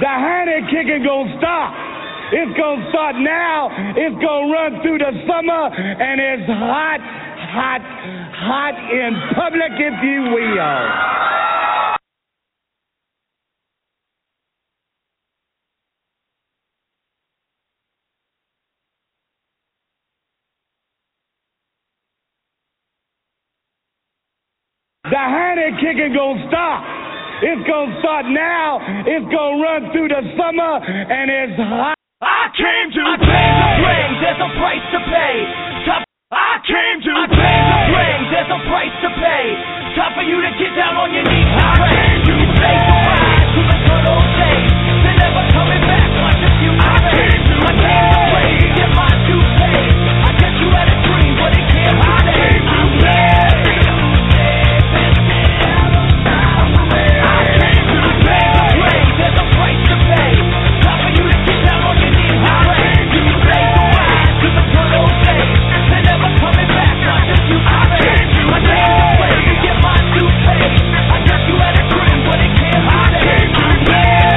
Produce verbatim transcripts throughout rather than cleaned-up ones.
The honey kicking gonna stop. It's gonna start now. It's gonna run through the summer, and it's hot, hot, hot in public, if you will. The honey kicking gonna stop. It's gonna start now. It's gonna run through the summer, and it's hot. I came to I play. Came to bring. There's a price to pay. Tough. I came to I play. Came to bring. There's a price to pay. Time for you to get down on your knees and pray. You say goodbye to the good old days. They're never coming back like the future. I came to I came to play. Get my due pay. I guess you had a dream, but it can't be saved. I'm dead. There's a price to pay. Time for you to get down on your knees and pray. You say goodbye to the good old days. They're never coming back like the future. I came to play to get my due pay. I guess you had a dream, but it can't be saved. I'm dead.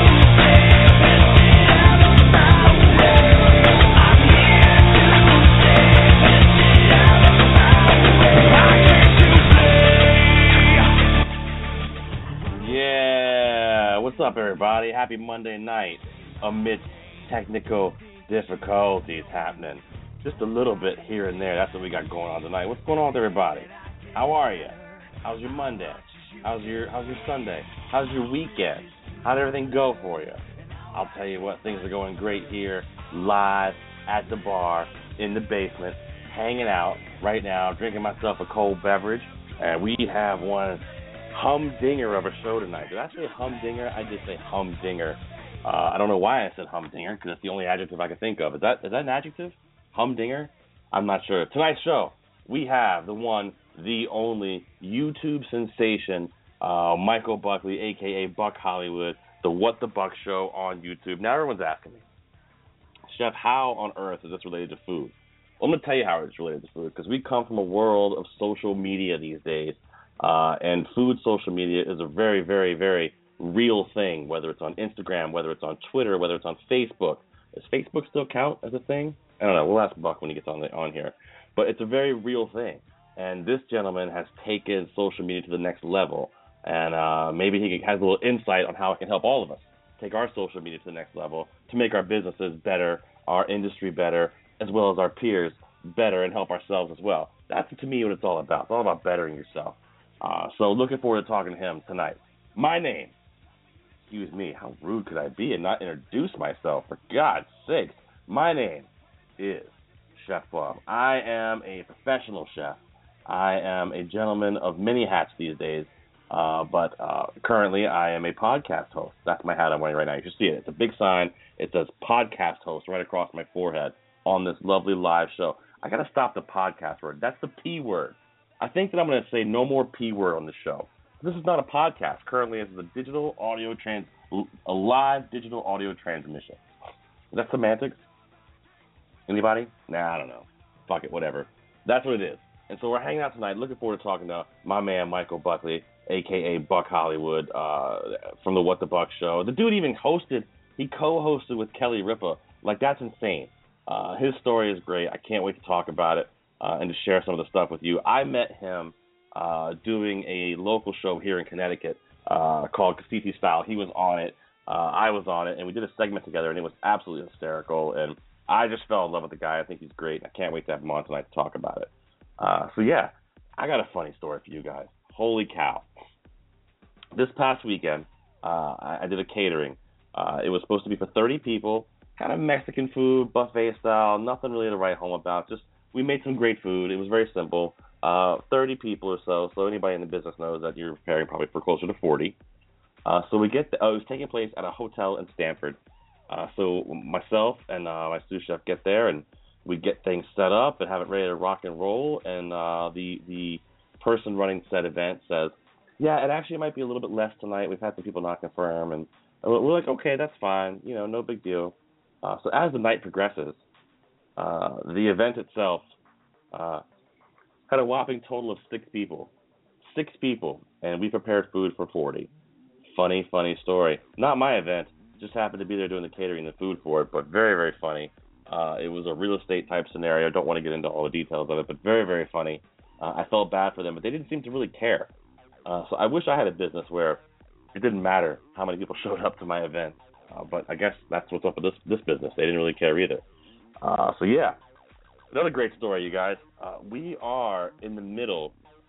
What's up, everybody? Happy Monday night amidst technical difficulties happening. Just a little bit here and there. That's what we got going on tonight. What's going on with everybody? How are you? How's your Monday? How's your How's your Sunday? How's your weekend? How'd everything go for you? I'll tell you what, things are going great here, live at the bar in the basement, hanging out right now, drinking myself a cold beverage, and we have one humdinger of a show tonight. Did I say humdinger? I did say humdinger. Uh, I don't know why I said humdinger, because it's the only adjective I can think of. Is that is that an adjective? Humdinger? I'm not sure. Tonight's show, we have the one, the only YouTube sensation, uh, Michael Buckley, a k a. Buck Hollywood, the What the Buck Show on YouTube. Now everyone's asking me, Chef, how on earth is this related to food? Well, I'm going to tell you how it's related to food, because we come from a world of social media these days. Uh, and food social media is a very, very, very real thing, whether it's on Instagram, whether it's on Twitter, whether it's on Facebook. Does Facebook still count as a thing? I don't know. We'll ask Buck when he gets on the, on here. But it's a very real thing. And this gentleman has taken social media to the next level. And uh, maybe he has a little insight on how it can help all of us take our social media to the next level to make our businesses better, our industry better, as well as our peers better, and help ourselves as well. That's, to me, what it's all about. It's all about bettering yourself. Uh, so looking forward to talking to him tonight. My name, excuse me, how rude could I be and not introduce myself, for God's sakes. My name is Chef Bob. I am a professional chef. I am a gentleman of many hats these days, uh, but uh, currently I am a podcast host. That's my hat I'm wearing right now. You should see it. It's a big sign. It says podcast host right across my forehead on this lovely live show. I got to stop the podcast word. That's the P word. I think that I'm going to say no more P word on the show. This is not a podcast. Currently, this is a digital audio trans, a live digital audio transmission. Is that semantics? Anybody? Nah, I don't know. Fuck it, whatever. That's what it is. And so we're hanging out tonight. Looking forward to talking to my man Michael Buckley, a k a. Buck Hollywood, uh, from the What the Buck Show. The dude even hosted. He co-hosted with Kelly Ripa. Like, that's insane. Uh, his story is great. I can't wait to talk about it. Uh, and to share some of the stuff with you. I met him uh, doing a local show here in Connecticut uh, called Casiti Style. He was on it. Uh, I was on it. And we did a segment together, and it was absolutely hysterical. And I just fell in love with the guy. I think he's great. I can't wait to have him on tonight to talk about it. Uh, so, yeah, I got a funny story for you guys. Holy cow. This past weekend, uh, I, I did a catering. Uh, it was supposed to be for thirty people, kind of Mexican food, buffet style, nothing really to write home about, just we made some great food. It was very simple. Uh, thirty people or so. So anybody in the business knows that you're preparing probably for closer to forty. Uh, so we get the, uh, it was taking place at a hotel in Stamford. Uh, so myself and uh, my sous chef get there, and we get things set up and have it ready to rock and roll. And uh, the the person running said event says, "Yeah, it actually might be a little bit less tonight. We've had some people not confirm." And we're like, "Okay, that's fine. You know, no big deal." Uh, so as the night progresses, Uh, the event itself uh, had a whopping total of six people. Six people, and we prepared food for forty. Funny, funny story. Not my event, just happened to be there doing the catering and the food for it, but very, very funny. Uh, it was a real estate type scenario. I don't want to get into all the details of it, but very, very funny. Uh, I felt bad for them, but they didn't seem to really care. Uh, so I wish I had a business where it didn't matter how many people showed up to my events. Uh, but I guess that's what's up with this this business. They didn't really care either. Uh, so yeah, another great story, you guys. Uh, we are in the middle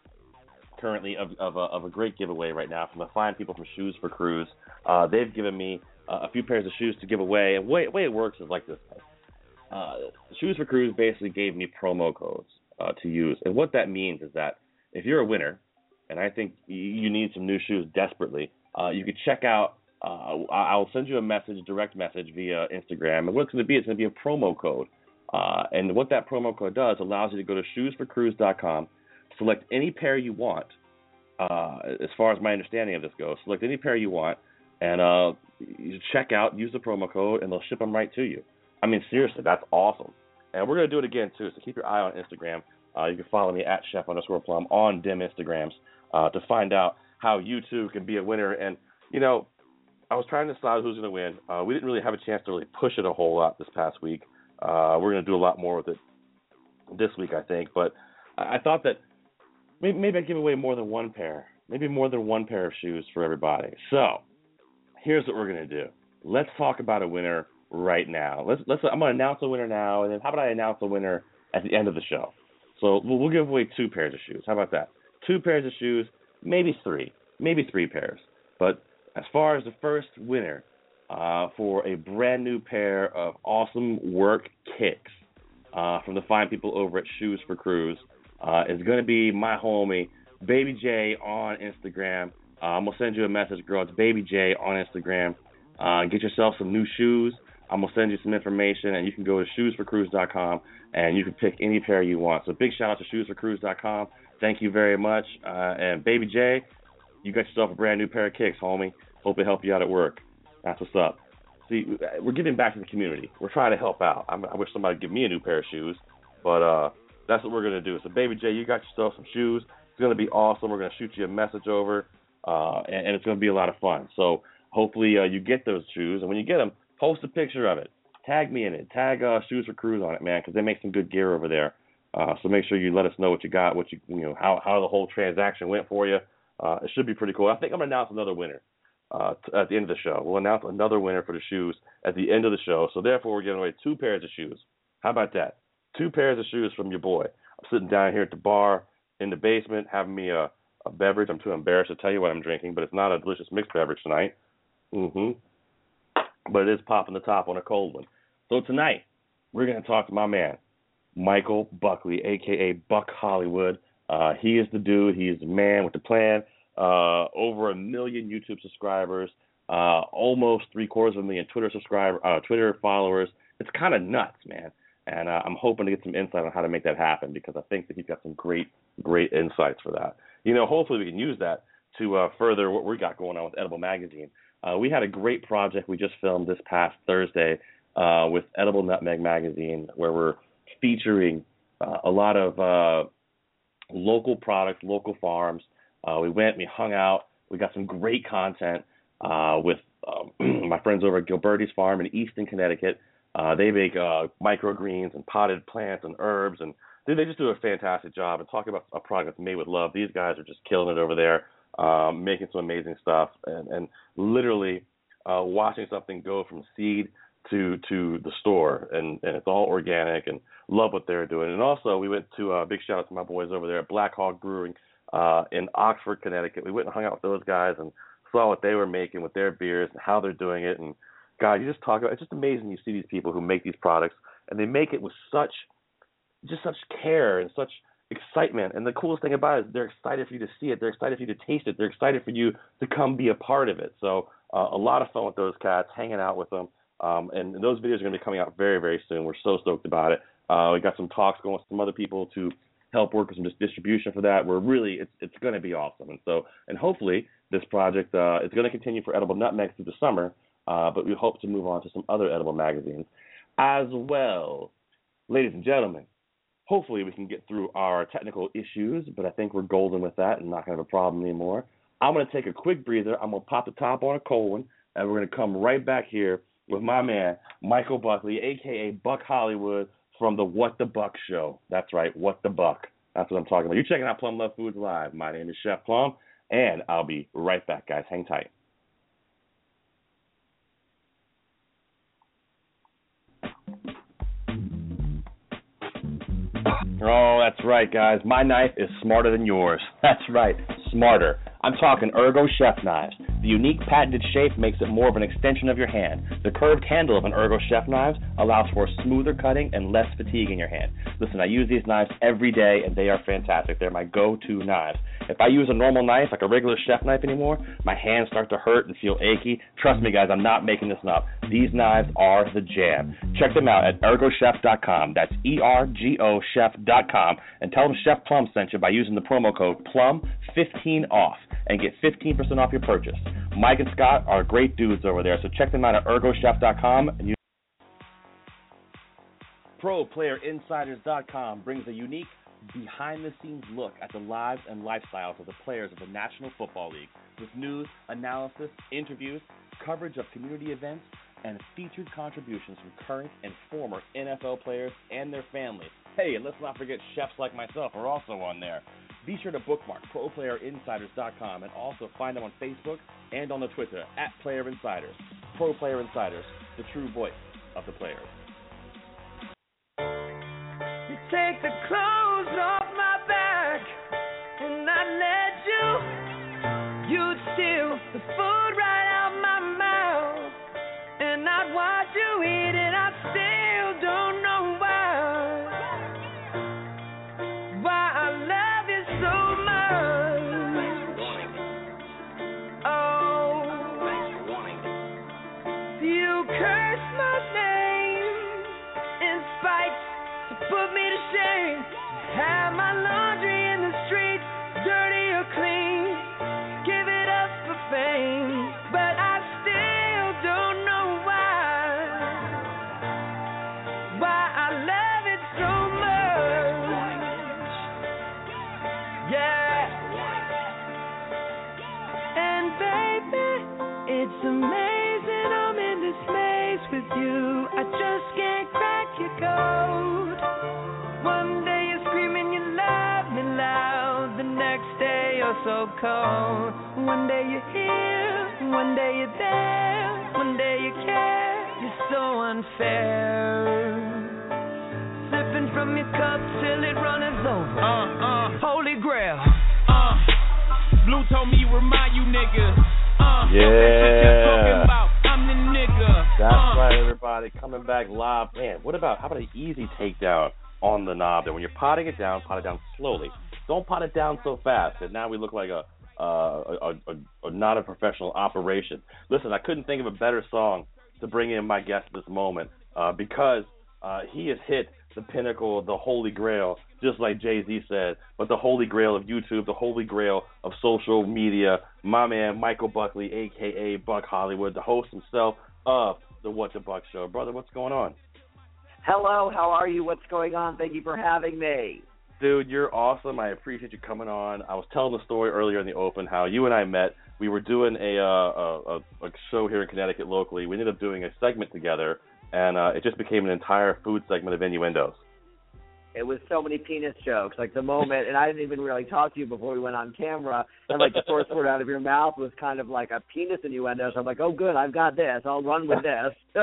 currently of of a, of a great giveaway right now from the fine people from Shoes for Crews. Uh, they've given me uh, a few pairs of shoes to give away, and the way, way it works is like this. Uh, Shoes for Crews basically gave me promo codes uh, to use, and what that means is that if you're a winner, and I think you need some new shoes desperately, uh, you could check out. Uh, I'll send you a message, direct message via Instagram, and what it's going to be, it's going to be a promo code. Uh, and what that promo code does allows you to go to shoes for crews dot com, select any pair you want. Uh, as far as my understanding of this goes, select any pair you want, and uh, you check out, use the promo code, and they'll ship them right to you. I mean, seriously, that's awesome. And we're going to do it again, too, so keep your eye on Instagram. Uh, you can follow me at chef underscore plum on dim Instagrams uh, to find out how you, too, can be a winner. And, you know, I was trying to decide who's going to win. Uh, we didn't really have a chance to really push it a whole lot this past week. Uh, we're going to do a lot more with it this week, I think. But I, I thought that maybe, maybe I'd give away more than one pair, maybe more than one pair of shoes for everybody. So here's what we're going to do. Let's talk about a winner right now. Let's let's. I'm going to announce a winner now, and then how about I announce a winner at the end of the show? So we'll, we'll give away two pairs of shoes. How about that? Two pairs of shoes, maybe three, maybe three pairs. But as far as the first winner uh, for a brand new pair of awesome work kicks uh, from the fine people over at Shoes for Crews uh, is going to be my homie, Baby J on Instagram. Uh, I'm going to send you a message, girl. It's Baby J on Instagram. Uh, get yourself some new shoes. I'm going to send you some information, and you can go to shoes for crews dot com, and you can pick any pair you want. So big shout out to shoes for crews dot com. Thank you very much. Uh, and Baby J, you got yourself a brand new pair of kicks, homie. Hope it helped you out at work. That's what's up. See, we're giving back to the community. We're trying to help out. I'm, I wish somebody would give me a new pair of shoes, but uh, that's what we're going to do. So, Baby J, you got yourself some shoes. It's going to be awesome. We're going to shoot you a message over, uh, and, and it's going to be a lot of fun. So, hopefully uh, you get those shoes, and when you get them, post a picture of it. Tag me in it. Tag uh, Shoes for Crews on it, man, because they make some good gear over there. Uh, so make sure you let us know what you got, what you you know, how how the whole transaction went for you. Uh, it should be pretty cool. I think I'm going to announce another winner uh, t- at the end of the show. We'll announce another winner for the shoes at the end of the show. So therefore, we're giving away two pairs of shoes. How about that? Two pairs of shoes from your boy. I'm sitting down here at the bar in the basement having me a, a beverage. I'm too embarrassed to tell you what I'm drinking, but it's not a delicious mixed beverage tonight. Mm-hmm. But it is popping the top on a cold one. So tonight, we're going to talk to my man, Michael Buckley, a k a. Buck Hollywood. Uh, he is the dude. He is the man with the plan. Uh, over a million YouTube subscribers, uh, almost three-quarters of a million Twitter subscriber, uh, Twitter followers. It's kind of nuts, man. And uh, I'm hoping to get some insight on how to make that happen because I think that he's got some great, great insights for that. You know, hopefully we can use that to uh, further what we got going on with Edible Magazine. Uh, we had a great project we just filmed this past Thursday uh, with Edible Nutmeg Magazine where we're featuring uh, a lot of uh, local products, local farms. Uh, we went, we hung out, we got some great content uh, with um, my friends over at Gilberti's Farm in Easton, Connecticut. Uh, they make uh, microgreens and potted plants and herbs, and dude, they just do a fantastic job. And talking about a product that's made with love, these guys are just killing it over there, um, making some amazing stuff, and, and literally uh, watching something go from seed to to the store, and, and it's all organic, and love what they're doing. And also, we went to a uh, big shout out to my boys over there at Black Hog Brewing uh, in Oxford, Connecticut. We went and hung out with those guys and saw what they were making with their beers and how they're doing it. And God, you just talk about, it's just amazing. You see these people who make these products, and they make it with such, just such care and such excitement. And the coolest thing about it is they're excited for you to see it. They're excited for you to taste it. They're excited for you to come be a part of it. So uh, a lot of fun with those cats, hanging out with them. Um, and those videos are going to be coming out very, very soon. We're so stoked about it. Uh, we got some talks going with some other people to help work with some distribution for that. We're really, it's it's going to be awesome. And so, and hopefully this project uh, is going to continue for Edible Nutmeg through the summer, uh, but we hope to move on to some other edible magazines as well. Ladies and gentlemen, hopefully we can get through our technical issues, but I think we're golden with that and not going to have a problem anymore. I'm going to take a quick breather. I'm going to pop the top on a cold one. and we're going to come right back here with my man, Michael Buckley, a k a. Buck Hollywood, from the What the Buck Show. That's right, What the Buck. That's what I'm talking about. You're checking out Plum Love Foods Live. My name is Chef Plum, and I'll be right back, guys. Hang tight. Oh, that's right, guys. My knife is smarter than yours. That's right, smarter. I'm talking Ergo Chef knives. The unique patented shape makes it more of an extension of your hand. The curved handle of an Ergo Chef knives allows for smoother cutting and less fatigue in your hand. Listen, I use these knives every day, and they are fantastic. They're my go-to knives. If I use a normal knife, like a regular chef knife anymore, my hands start to hurt and feel achy. Trust me, guys, I'm not making this up. These knives are the jam. Check them out at ergo chef dot com. That's E R G O chef dot com. And tell them Chef Plum sent you by using the promo code Plum fifteen off and get fifteen percent off your purchase. Mike and Scott are great dudes over there, so check them out at ergo chef dot com. And use pro player insiders dot com brings a unique behind-the-scenes look at the lives and lifestyles of the players of the National Football League, with news, analysis, interviews, coverage of community events, and featured contributions from current and former N F L players and their families. Hey, and let's not forget chefs like myself are also on there. Be sure to bookmark pro player insiders dot com and also find them on Facebook and on the Twitter at Player Insiders. Pro Player Insiders, the true voice of the players. You take the clothes off my back and I let you. You'd steal the food right out my mouth and I'd watch you eat it. I still don't know why. Why I love you so much. Oh, you curse my name in spite to put me to shame. Have my laundry in the street, dirty or clean. Give it up for fame, but I still don't know why. Why I love it so much. Yeah. And baby, it's amazing I'm in this maze with you. I just can't crack your code. One day you're screaming you love me loud, the next day you're so cold. One day you're here, one day you're there, one day you care. You're so unfair. Sipping from your cup till it runneth over. Uh, uh, Holy Grail. Uh, Blue told me remind you niggas. Uh, Yeah. about, I'm the nigga. That's uh, right, everybody. Coming back live. Man, what about, how about an easy takedown on the knob there? When you're potting it down, pot it down slowly. Don't pot it down so fast, and now we look like a, uh, a, a, a not a professional operation. Listen, I couldn't think of a better song to bring in my guest this moment uh, because uh, he has hit the pinnacle of the holy grail, just like Jay-Z said, but the holy grail of YouTube, the holy grail of social media. My man, Michael Buckley, a k a. Buck Hollywood, the host himself of the What the Buck Show. Brother, what's going on? Hello, how are you? What's going on? Thank you for having me. Dude, you're awesome. I appreciate you coming on. I was telling the story earlier in the open how you and I met. We were doing a, uh, a, a show here in Connecticut locally. We ended up doing a segment together, and uh, it just became an entire food segment of innuendos. It was so many penis jokes. Like the moment, and I didn't even really talk to you before we went on camera, and like the first word out of your mouth was kind of like a penis innuendo. So I'm like, oh, good, I've got this. I'll run with this.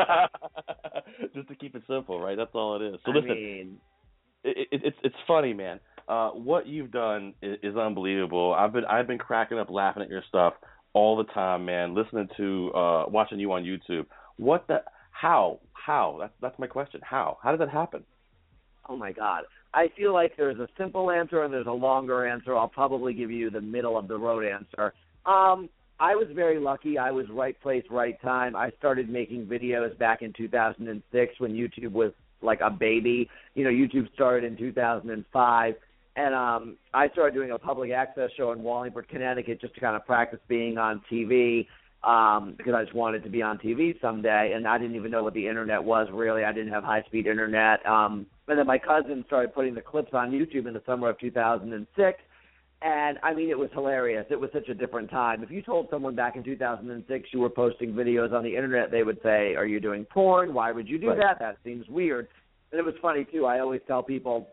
Just to keep it simple, right? That's all it is. So I listen, mean, it, it, it's it's funny, man. Uh, what you've done is, is unbelievable. I've been I've been cracking up, laughing at your stuff all the time, man. Listening to, uh, watching you on YouTube. What the? How? How? That's that's my question. How? How did that happen? oh my God. I feel like there's a simple answer and there's a longer answer. I'll probably give you the middle of the road answer. Um, I was very lucky. I was right place, right time. I started making videos back in two thousand six when YouTube was like a baby. You know, YouTube started in two thousand five. And um, I started doing a public access show in Wallingford, Connecticut, just to kind of practice being on T V um, because I just wanted to be on T V someday. And I didn't even know what the Internet was, really. I didn't have high-speed Internet. Um, and then my cousin started putting the clips on YouTube in the summer of two thousand six. And, I mean, it was hilarious. It was such a different time. If you told someone back in two thousand six you were posting videos on the Internet, they would say, are you doing porn? Why would you do right. that? That seems weird. And it was funny, too. I always tell people,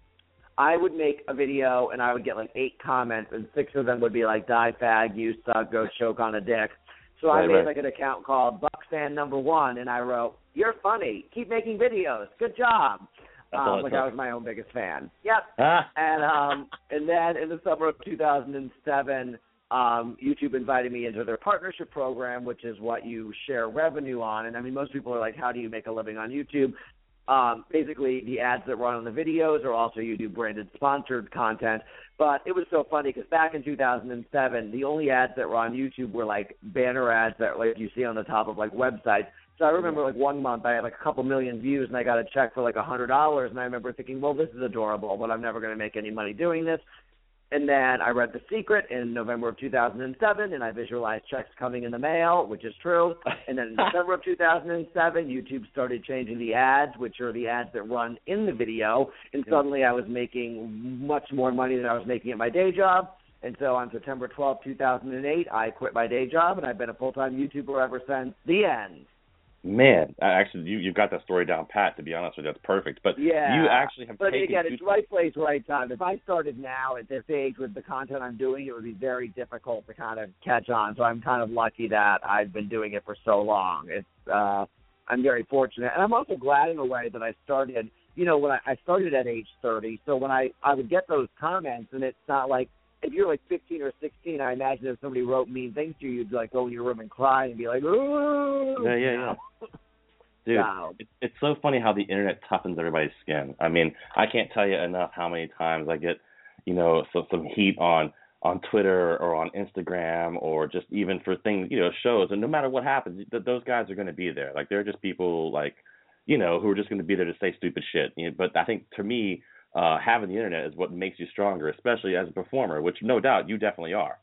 I would make a video, and I would get, like, eight comments, and six of them would be like, die, fag, you suck, go choke on a dick. So right, I made, right. like, an account called Bucks Fan Number One, and I wrote, you're funny. Keep making videos. Good job. Um, like I was my own biggest fan. Yep. Ah. And um, and then in the summer of two thousand seven, um, YouTube invited me into their partnership program, which is what you share revenue on. And I mean, most people are like, how do you make a living on YouTube? Um, basically, the ads that run on the videos are also YouTube branded sponsored content. But it was so funny because back in two thousand seven, the only ads that were on YouTube were like banner ads that like you see on the top of like websites. So I remember, like, one month I had, like, a couple million views, and I got a check for, like, one hundred dollars, and I remember thinking, well, this is adorable, but I'm never going to make any money doing this. And then I read The Secret in November of two thousand seven, and I visualized checks coming in the mail, which is true. And then in December of two thousand seven, YouTube started changing the ads, which are the ads that run in the video, and suddenly I was making much more money than I was making at my day job. And so on September twelfth, two thousand eight, I quit my day job, and I've been a full-time YouTuber ever since. The end. Man, actually, you you've got that story down pat. To be honest with you, that's perfect. But yeah, you actually have but taken. But again, two... it's right place, right time. If I started now at this age with the content I'm doing, it would be very difficult to kind of catch on. So I'm kind of lucky that I've been doing it for so long. It's uh, I'm very fortunate, and I'm also glad in a way that I started. You know, when I, I started at age thirty, so when I I would get those comments, and it's not like. If you're like fifteen or sixteen, I imagine if somebody wrote mean things to you, you'd like go in your room and cry and be like, ooh. Yeah, yeah, yeah. Dude, wow. it, it's so funny how the internet toughens everybody's skin. I mean, I can't tell you enough how many times I get, you know, so, some heat on, on Twitter or on Instagram or just even for things, you know, shows. And no matter what happens, th- those guys are going to be there. Like, they're just people, like, you know, who are just going to be there to say stupid shit. You know, but I think, to me, Uh, having the internet is what makes you stronger, especially as a performer, which no doubt you definitely are.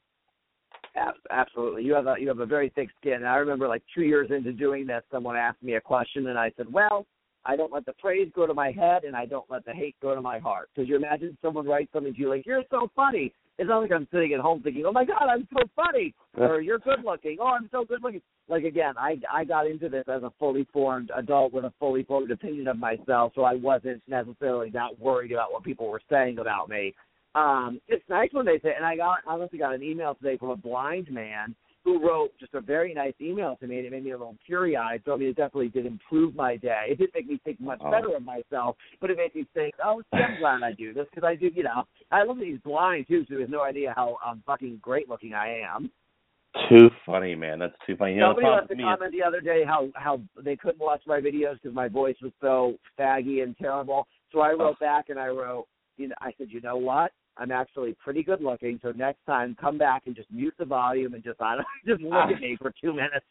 Absolutely, you have a you have a very thick skin. And I remember, like two years into doing this, someone asked me a question, and I said, "Well, I don't let the praise go to my head, and I don't let the hate go to my heart." Because you imagine someone writes something to you like, "You're so funny." It's not like I'm sitting at home thinking, "Oh my God, I'm so funny," or "You're good looking." "Oh, I'm so good looking." Like again, I I got into this as a fully formed adult with a fully formed opinion of myself, so I wasn't necessarily that worried about what people were saying about me. Um, it's nice when they say, and I got I honestly got an email today from a blind man who wrote just a very nice email to me, and it made me a little teary-eyed. So I mean, it definitely did improve my day. It didn't make me think much oh. better of myself, but it made me think, oh, see, I'm glad I do this because I do, you know, I look at he's blind too, so he has no idea how um, fucking great-looking I am. Too funny, man. That's too funny. You Somebody know, left a comment the other day how, how they couldn't watch my videos because my voice was so faggy and terrible. So I wrote oh. back and I wrote, you know, I said, you know what? I'm actually pretty good looking, so next time come back and just mute the volume and just I don't, just look at me for two minutes.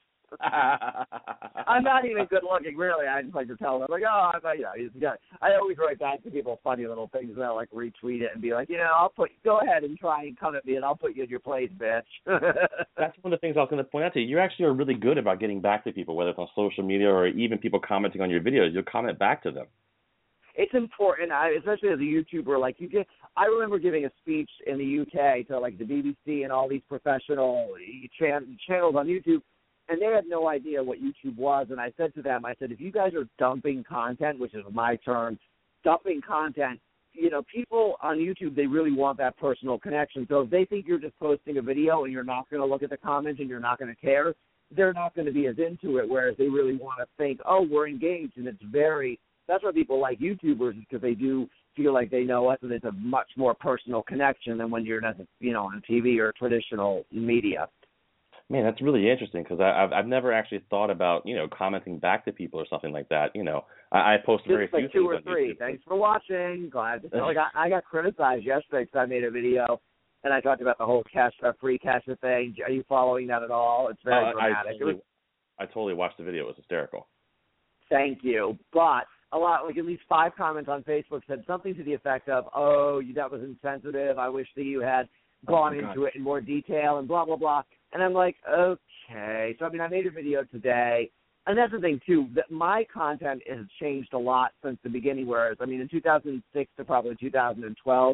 I'm not even good looking, really. I just like to tell them, like, oh, I, you know, he's got. I always write back to people funny little things, and I like retweet it and be like, you know, I'll put, go ahead and try and come at me, and I'll put you in your place, bitch. That's one of the things I was going to point out to you. You actually are really good about getting back to people, whether it's on social media or even people commenting on your videos. You'll comment back to them. It's important, I, especially as a YouTuber. Like you get, I remember giving a speech in the U K to like the B B C and all these professional chan- channels on YouTube, and they had no idea what YouTube was. And I said to them, I said, if you guys are dumping content, which is my term, dumping content, you know, people on YouTube, they really want that personal connection. So if they think you're just posting a video and you're not going to look at the comments and you're not going to care, they're not going to be as into it. Whereas they really want to think, oh, we're engaged, and it's very. That's why people like YouTubers, is because they do feel like they know us, and it's a much more personal connection than when you're, you know, on T V or traditional media. Man, that's really interesting because I've I've never actually thought about, you know, commenting back to people or something like that. You know, I, I post very Just like few two things or on three. YouTube. Thanks for watching. Glad to like I, I got criticized yesterday because I made a video and I talked about the whole cash, uh, free cash thing. Are you following that at all? It's very uh, dramatic. I totally, was, I totally watched the video. It was hysterical. Thank you, but. A lot, like at least five comments on Facebook said something to the effect of, oh, that was insensitive. I wish that you had gone oh, into it in more detail and blah, blah, blah. And I'm like, okay. So, I mean, I made a video today. And that's the thing, too, that my content has changed a lot since the beginning, whereas, I mean, in two thousand six to probably two thousand twelve,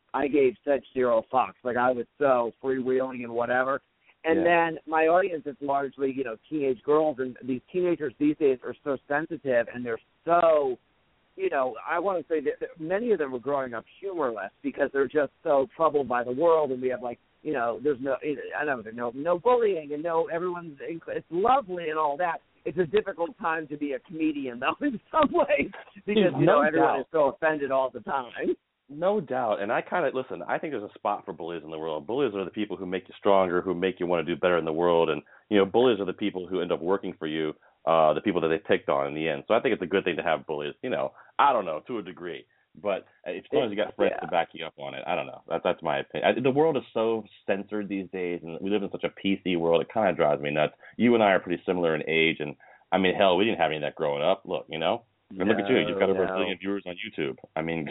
I gave such zero fucks. Like, I was so freewheeling and whatever. And yeah. then my audience is largely, you know, teenage girls, and these teenagers these days are so sensitive, and they're so, you know, I want to say that many of them are growing up humorless because they're just so troubled by the world, and we have, like, you know, there's no, I don't know, no bullying, and no, everyone's, it's lovely and all that. It's a difficult time to be a comedian, though, in some ways, because, you no know, everyone doubt. is so offended all the time. No doubt. And I kind of, listen, I think there's a spot for bullies in the world. Bullies are the people who make you stronger, who make you want to do better in the world. And, you know, bullies are the people who end up working for you, uh, the people that they picked on in the end. So I think it's a good thing to have bullies, you know, I don't know, to a degree. But as long as you got friends yeah. to back you up on it, I don't know. That, that's my opinion. I, the world is so censored these days, and we live in such a P C world, it kind of drives me nuts. You and I are pretty similar in age, and, I mean, hell, we didn't have any of that growing up. Look, you know? And no, look at you. You've got over no. a billion viewers on YouTube. I mean...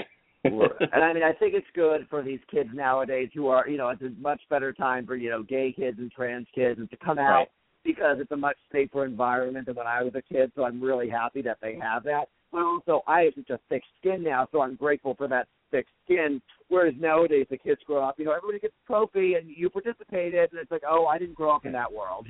And I mean, I think it's good for these kids nowadays who are, you know, it's a much better time for, you know, gay kids and trans kids and to come out right. because it's a much safer environment than when I was a kid. So I'm really happy that they have that. But also, I have such a thick skin now, so I'm grateful for that thick skin. Whereas nowadays, the kids grow up, you know, everybody gets a trophy and you participated, and it's like, oh, I didn't grow up in that world.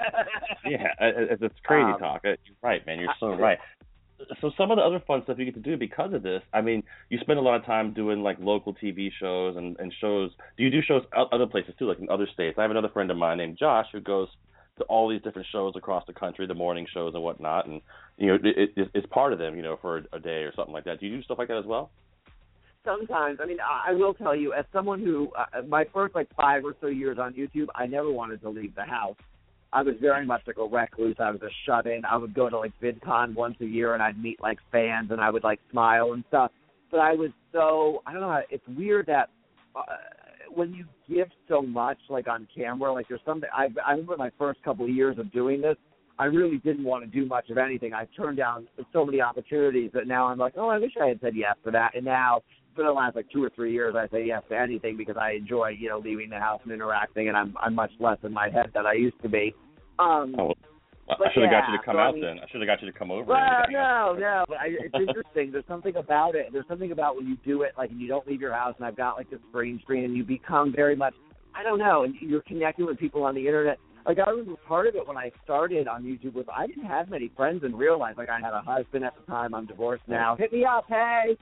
yeah, it's, it's crazy um, talk. You're right, man. You're so right. So some of the other fun stuff you get to do because of this, I mean, you spend a lot of time doing, like, local T V shows and, and shows. Do you do shows other places, too, like in other states? I have another friend of mine named Josh who goes to all these different shows across the country, the morning shows and whatnot, and, you know, it, it, it's part of them, you know, for a day or something like that. Do you do stuff like that as well? Sometimes. I mean, I will tell you, as someone who, uh, my first, like, five or so years on YouTube, I never wanted to leave the house. I was very much like a recluse. I was a shut-in. I would go to, like, VidCon once a year, and I'd meet, like, fans, and I would, like, smile and stuff. But I was so, I don't know, it's weird that uh, when you give so much, like, on camera, like, there's something, I, I remember my first couple of years of doing this, I really didn't want to do much of anything. I turned down so many opportunities that now I'm like, oh, I wish I had said yes to that. And now, for the last, like, two or three years, I say yes to anything because I enjoy, you know, leaving the house and interacting, and I'm I'm much less in my head than I used to be. Um, oh, I should have yeah, got you to come so, out I mean, then. I should have got you to come over. Well, and no, no, but I, it's interesting. There's something about it. There's something about when you do it, like, and you don't leave your house, and I've got, like, this green screen, and you become very much, I don't know, and you're connecting with people on the internet. Like, I remember part of it when I started on YouTube was I didn't have many friends in real life. Like, I had a husband at the time. I'm divorced now. Hit me up, hey.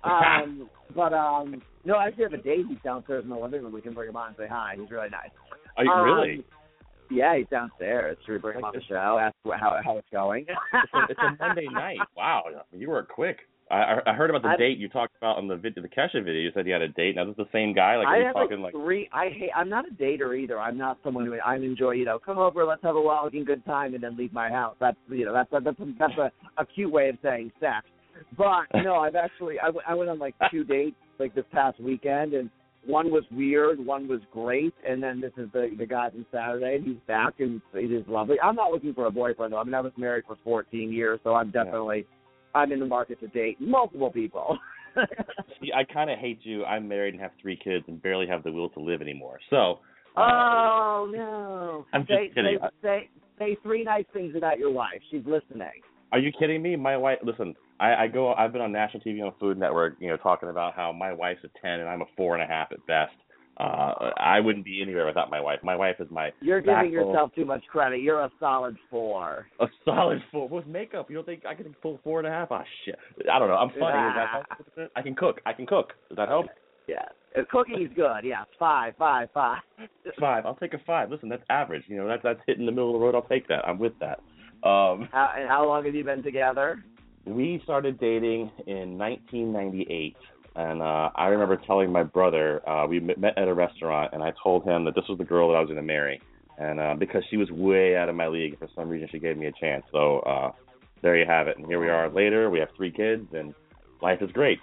Um, but, um, no, I actually have a date. He's downstairs in the living room. We can bring him on and say hi. He's really nice. Are you um, really? Yeah, he's downstairs. Should we bring him on the show? Ask how how it's going. it's, a, it's a Monday night. Wow, you were quick. I I heard about the I, date you talked about on the video, the Kesha video. You said you had a date. Now this is the same guy. Like, are I you have talking like like three. I hate. I'm not a dater either. I'm not someone who I enjoy. You know, come over, let's have a walking good time, and then leave my house. That's you know that's a, that's a, that's a, a cute way of saying sex. But no, I've actually I, w- I went on like two dates like this past weekend, and one was weird, one was great, and then this is the the guy from Saturday, and he's back, and it is lovely. I'm not looking for a boyfriend though. I mean, I was married for fourteen years, so I'm definitely yeah. I'm in the market to date multiple people. See, I kind of hate you. I'm married and have three kids and barely have the will to live anymore. So. Uh, oh no! I'm just say, kidding. Say, say say three nice things about your wife. She's listening. Are you kidding me? My wife. Listen, I, I go. I've been on national T V on Food Network, you know, talking about how my wife's a ten and I'm a four and a half at best. Uh, I wouldn't be anywhere without my wife. My wife is my. You're giving backbone. yourself too much credit. You're a solid four. A solid four with makeup. You don't think I can pull four and a half? Ah, shit. I don't know. I'm funny. Does that help? I can cook. I can cook. Does that help? Yeah. If cooking is good. Yeah. Five, five, five. Five. I'll take a five. Listen, that's average. You know, that's that's hitting the middle of the road. I'll take that. I'm with that. Um, how, and how long have you been together? We started dating in nineteen ninety-eight, and uh, I remember telling my brother, uh, we met at a restaurant, and I told him that this was the girl that I was going to marry, and uh, because she was way out of my league, for some reason she gave me a chance. So uh, there you have it, and here we are later. We have three kids, and life is great.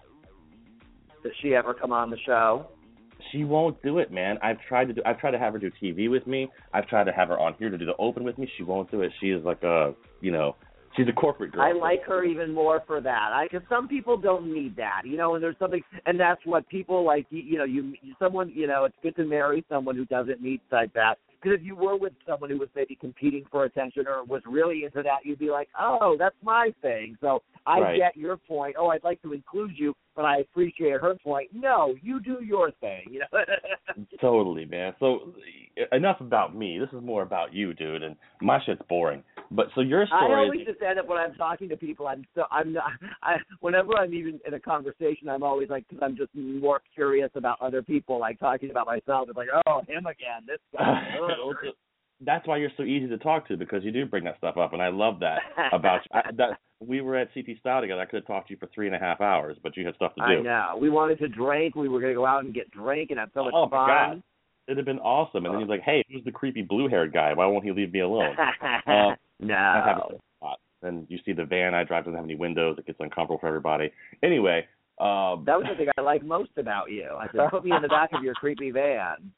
Does she ever come on the show? She won't do it, man. I've tried to do. I've tried to have her do T V with me. I've tried to have her on here to do the open with me. She won't do it. She is like a, you know, she's a corporate girl. I like her even more for that. I because some people don't need that, you know. And there's something, and that's what people like. You, you know, you someone, you know, it's good to marry someone who doesn't need like that Because if you were with someone who was maybe competing for attention or was really into that, you'd be like, oh, that's my thing. So I Right. get your point. Oh, I'd like to include you, but I appreciate her point. No, you do your thing. You know? Totally, man. So enough about me. This is more about you, dude. And my shit's boring. But so your I story. always is, just end up when I'm talking to people. I'm so I'm not. I whenever I'm even in a conversation, I'm always like, because I'm just more curious about other people. Like talking about myself, it's like, oh, him again. This guy. Oh. That's why you're so easy to talk to, because you do bring that stuff up, and I love that about you. I, that, we were at C T Style together. I could have talked to you for three and a half hours, but you had stuff to do. I know. We wanted to drink. We were going to go out and get drink and have so much oh, fun. my God. It'd have been awesome. And then he's like, hey, who's the creepy blue-haired guy? Why won't he leave me alone? uh, no. I have a spot. And you see the van I drive doesn't have any windows. It gets uncomfortable for everybody. Anyway. Um, that was the thing I like most about you. I said, put me in the back of your creepy van.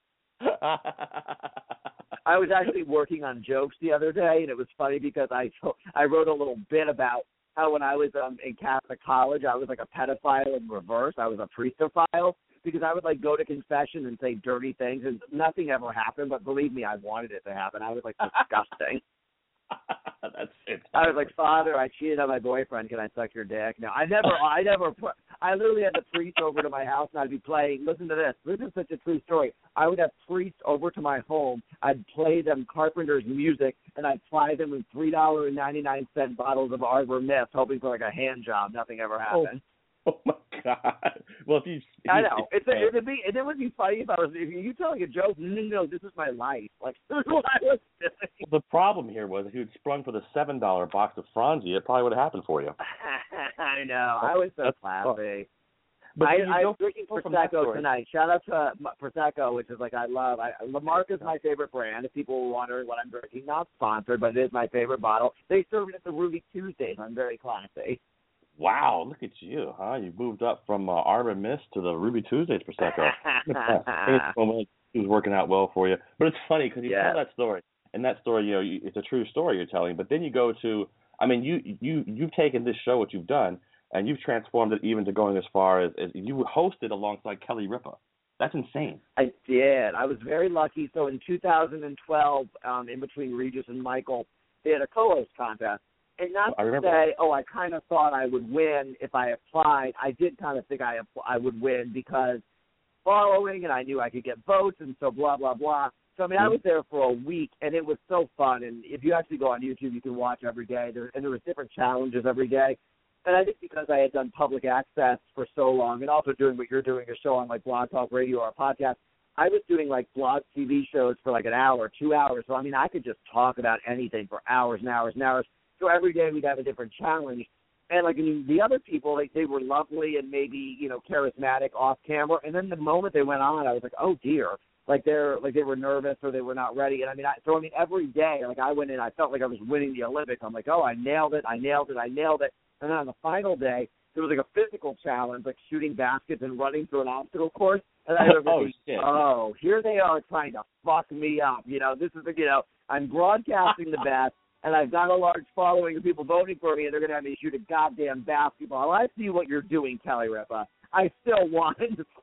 I was actually working on jokes the other day, and it was funny because I I wrote a little bit about how when I was um, in Catholic college, I was like a pedophile in reverse. I was a priestophile because I would like go to confession and say dirty things, and nothing ever happened. But believe me, I wanted it to happen. I was like disgusting. That's it. I was like, Father, I cheated on my boyfriend. Can I suck your dick? No, I never. I never put. I literally had the priest over to my house, and I'd be playing. Listen to this. This is such a true story. I would have priests over to my home. I'd play them Carpenter's music, and I'd fly them with three dollars and ninety-nine cent bottles of Arbor Mist, hoping for like a hand job. Nothing ever happened. Oh, oh my God. Well, if you, if I you, know. It's a, it'd be. It would be funny if I was. If you telling a joke. No, no, this is my life. Like this is what I was doing. Well, the problem here was if you'd sprung for the seven dollar box of Franzi, it probably would have happened for you. I know. I was so classy. But I, you I'm go drinking from that Prosecco story. tonight. Shout out to uh, Prosecco, which is like I love. I, Lamarca's my favorite brand. If people were wondering what I'm drinking, not sponsored, but it is my favorite bottle. They serve it at the Ruby Tuesdays. I'm very classy. Wow, look at you, huh? You moved up from uh, Arbor Mist to the Ruby Tuesdays Prosecco. It was working out well for you. But it's funny because you Yeah. tell that story, and that story, you know, you, it's a true story you're telling. But then you go to, I mean, you you you've taken this show, what you've done, and you've transformed it even to going as far as, as you hosted alongside Kelly Ripa. That's insane. I did. I was very lucky. So in two thousand twelve, um, in between Regis and Michael, they had a co-host contest. And not I to remember. say, oh, I kind of thought I would win if I applied. I did kind of think I I would win because following, and I knew I could get votes, and so blah, blah, blah. So, I mean, I was there for a week, and it was so fun. And if you actually go on YouTube, you can watch every day. There, and there was different challenges every day. And I think because I had done public access for so long and also doing what you're doing, a show on, like, Blog Talk Radio or a podcast, I was doing, like, blog T V shows for, like, an hour, two hours. So, I mean, I could just talk about anything for hours and hours and hours. So every day we'd have a different challenge. And, like, I mean, the other people, like, they were lovely and maybe, you know, charismatic off camera. And then the moment they went on, I was like, oh, dear. Like, they're, like, they were nervous or they were not ready. And, I mean, I, so, I mean, every day, like, I went in, I felt like I was winning the Olympics. I'm like, oh, I nailed it, I nailed it, I nailed it. And then on the final day, there was, like, a physical challenge, like shooting baskets and running through an obstacle course. And I remember Oh, thinking, shit. oh, here they are trying to fuck me up. You know, this is, you know, I'm broadcasting the best. And I've got a large following of people voting for me, and they're going to have me shoot a goddamn basketball. I see what you're doing, Kelly Ripa. I still won.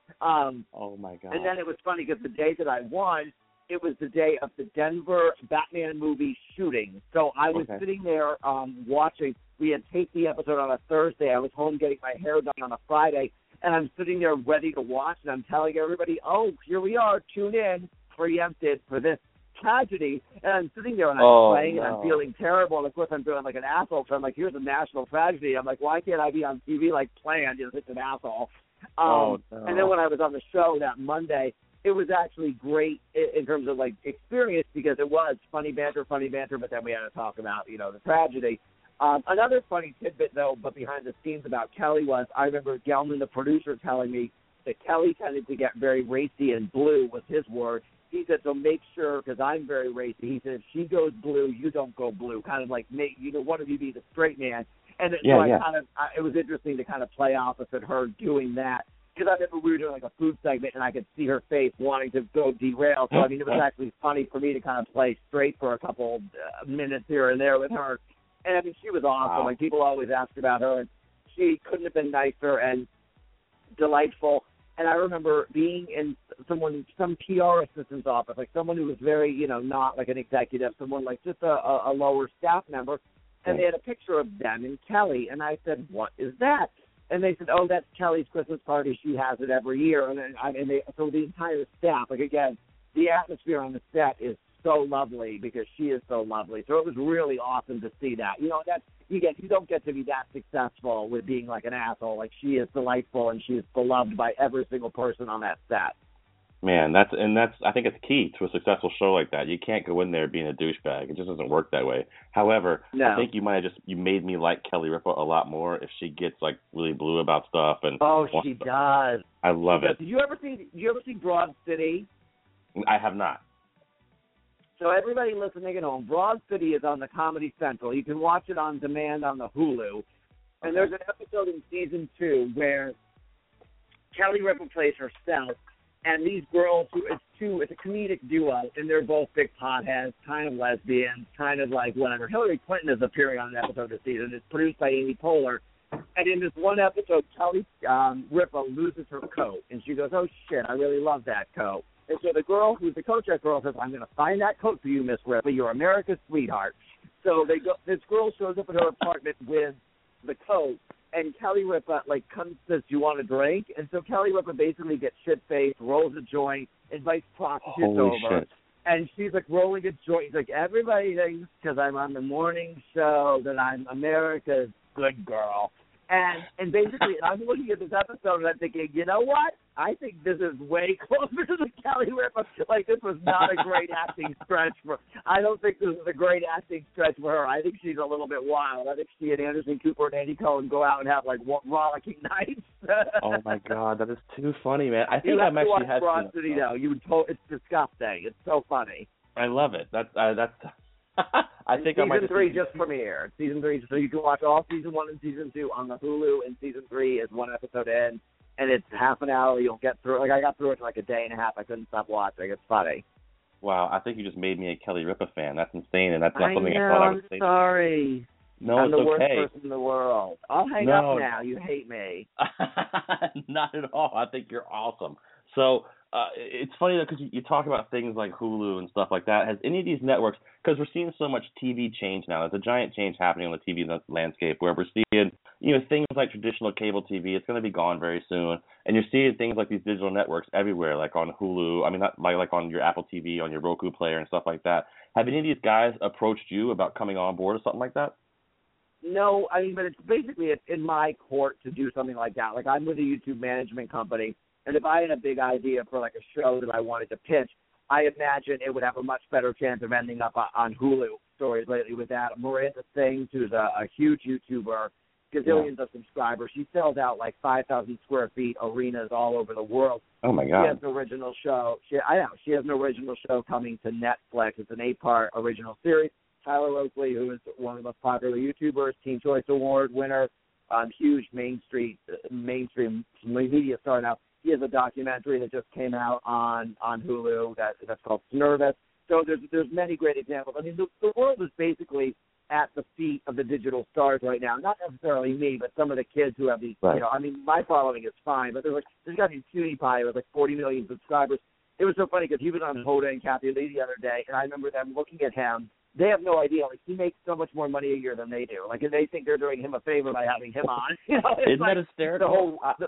um, Oh, my God. and then it was funny because the day that I won, it was the day of the Denver Batman movie shooting. So I was Okay. sitting there um, watching. We had taped the episode on a Thursday. I was home getting my hair done on a Friday, and I'm sitting there ready to watch, and I'm telling everybody, oh, here we are, tune in, preempted for this tragedy. And I'm sitting there and I'm Oh, playing no. and I'm feeling terrible. And of course I'm feeling like an asshole. So I'm like, here's a national tragedy. I'm like, why can't I be on T V like planned? You know, it's an asshole. Um, Oh, no. And then when I was on the show that Monday, it was actually great in, in terms of like experience because it was funny banter, funny banter. But then we had to talk about, you know, the tragedy. Um, another funny tidbit though, but behind the scenes about Kelly was I remember Gelman, the producer, telling me that Kelly tended to get very racy and blue was his word. He said, so make sure, because I'm very racy, he said, if she goes blue, you don't go blue. Kind of like, make you know, one of you be the straight man. And it, Yeah, so I yeah. kind of, I, it was interesting to kind of play opposite her doing that. Because I remember we were doing like a food segment, and I could see her face wanting to go derail. So, I mean, it was actually funny for me to kind of play straight for a couple uh, minutes here and there with her. And, I mean, she was awesome. Wow. Like, people always asked about her, and she couldn't have been nicer and delightful. And I remember being in someone, some P R assistant's office, like someone who was very, you know, not like an executive, someone like just a, a, a lower staff member, and they had a picture of them and Kelly. And I said, what is that? And they said, oh, that's Kelly's Christmas party. She has it every year. And then, I, and they, so the entire staff, like, again, the atmosphere on the set is so lovely because she is so lovely. So it was really awesome to see that. You know, that's, you get, you don't get to be that successful with being like an asshole. Like, she is delightful and she is beloved by every single person on that set. Man, that's and that's I think it's key to a successful show like that. You can't go in there being a douchebag. It just doesn't work that way. However, no. I think you might have just you made me like Kelly Ripa a lot more if she gets like really blue about stuff and oh, she to, does. I love it. Did you ever see? Did you ever see Broad City? I have not. So everybody listening at home, Broad City is on the Comedy Central. You can watch it on demand on the Hulu. And there's an episode in season two where Kelly Ripa plays herself. And these girls, who it's two, it's a comedic duo, and they're both big potheads, kind of lesbians, kind of like whatever. Hillary Clinton is appearing on an episode this season. It's produced by Amy Poehler. And in this one episode, Kelly um, Ripa loses her coat, and she goes, oh, shit, I really love that coat. And so the girl, who's the coat check girl, says, I'm going to find that coat for you, Miss Ripa. You're America's sweetheart. So they go. This girl shows up at her apartment with the coat. And Kelly Ripa, like, comes and says, do you want a drink? And so Kelly Ripa basically gets shit-faced, rolls a joint, invites prostitutes Holy over. Shit. And she's, like, rolling a joint. She's like, everybody thinks because I'm on the morning show that I'm America's good girl. And and basically, I'm looking at this episode and I'm thinking, you know what? I think this is way closer to the Kelly Ripa. Like, this was not a great acting stretch for I don't think this is a great acting stretch for her. I think she's a little bit wild. I think she and Anderson Cooper and Andy Cohen go out and have, like, rollicking nights. Oh, my God. That is too funny, man. I think you I'm have actually to watch had Broad City, though. You would to- It's disgusting. It's so funny. I love it. That, uh, that's... I think season I might three just premiered. Season three, so you can watch all season one and season two on the Hulu, and season three is one episode in, and it's half an hour. You'll get through it. Like, I got through it in like a day and a half. I couldn't stop watching. It's funny. Wow, I think you just made me a Kelly Ripa fan. That's insane, and that's not I something know, I thought I I'm would say. sorry. No, I'm it's the okay. worst person in the world. I'll hang no. up now. You hate me. Not at all. I think you're awesome. So uh, it's funny though, because you, you talk about things like Hulu and stuff like that. Has any of these networks, because we're seeing so much T V change now, there's a giant change happening on the T V landscape where we're seeing, you know, things like traditional cable T V. It's going to be gone very soon, and you're seeing things like these digital networks everywhere, like on Hulu. I mean, not like like on your Apple T V, on your Roku player, and stuff like that. Have any of these guys approached you about coming on board or something like that? No, I mean, but it's basically it's in my court to do something like that. Like, I'm with a YouTube management company. And if I had a big idea for, like, a show that I wanted to pitch, I imagine it would have a much better chance of ending up on Hulu. Stories lately with that. Miranda Sings, who's a, a huge YouTuber, gazillions yeah. of subscribers. She sells out, like, five thousand square feet arenas all over the world. Oh, my God. She has an original show. She, I know. She has an original show coming to Netflix. It's an eight-part original series. Tyler Oakley, who is one of the most popular YouTubers, Teen Choice Award winner, um, huge mainstream, mainstream media star now. He has a documentary that just came out on, on Hulu that, that's called Nervous. So there's there's many great examples. I mean, the, the world is basically at the feet of the digital stars right now. Not necessarily me, but some of the kids who have these, right. you know, I mean, my following is fine, but there's like, there's got these PewDiePie with like forty million subscribers. It was so funny because he was on Hoda and Kathy Lee the other day, and I remember them looking at him. They have no idea. Like, he makes so much more money a year than they do. Like, and they think they're doing him a favor by having him on. You know, Isn't like that hysterical? The whole, uh, the,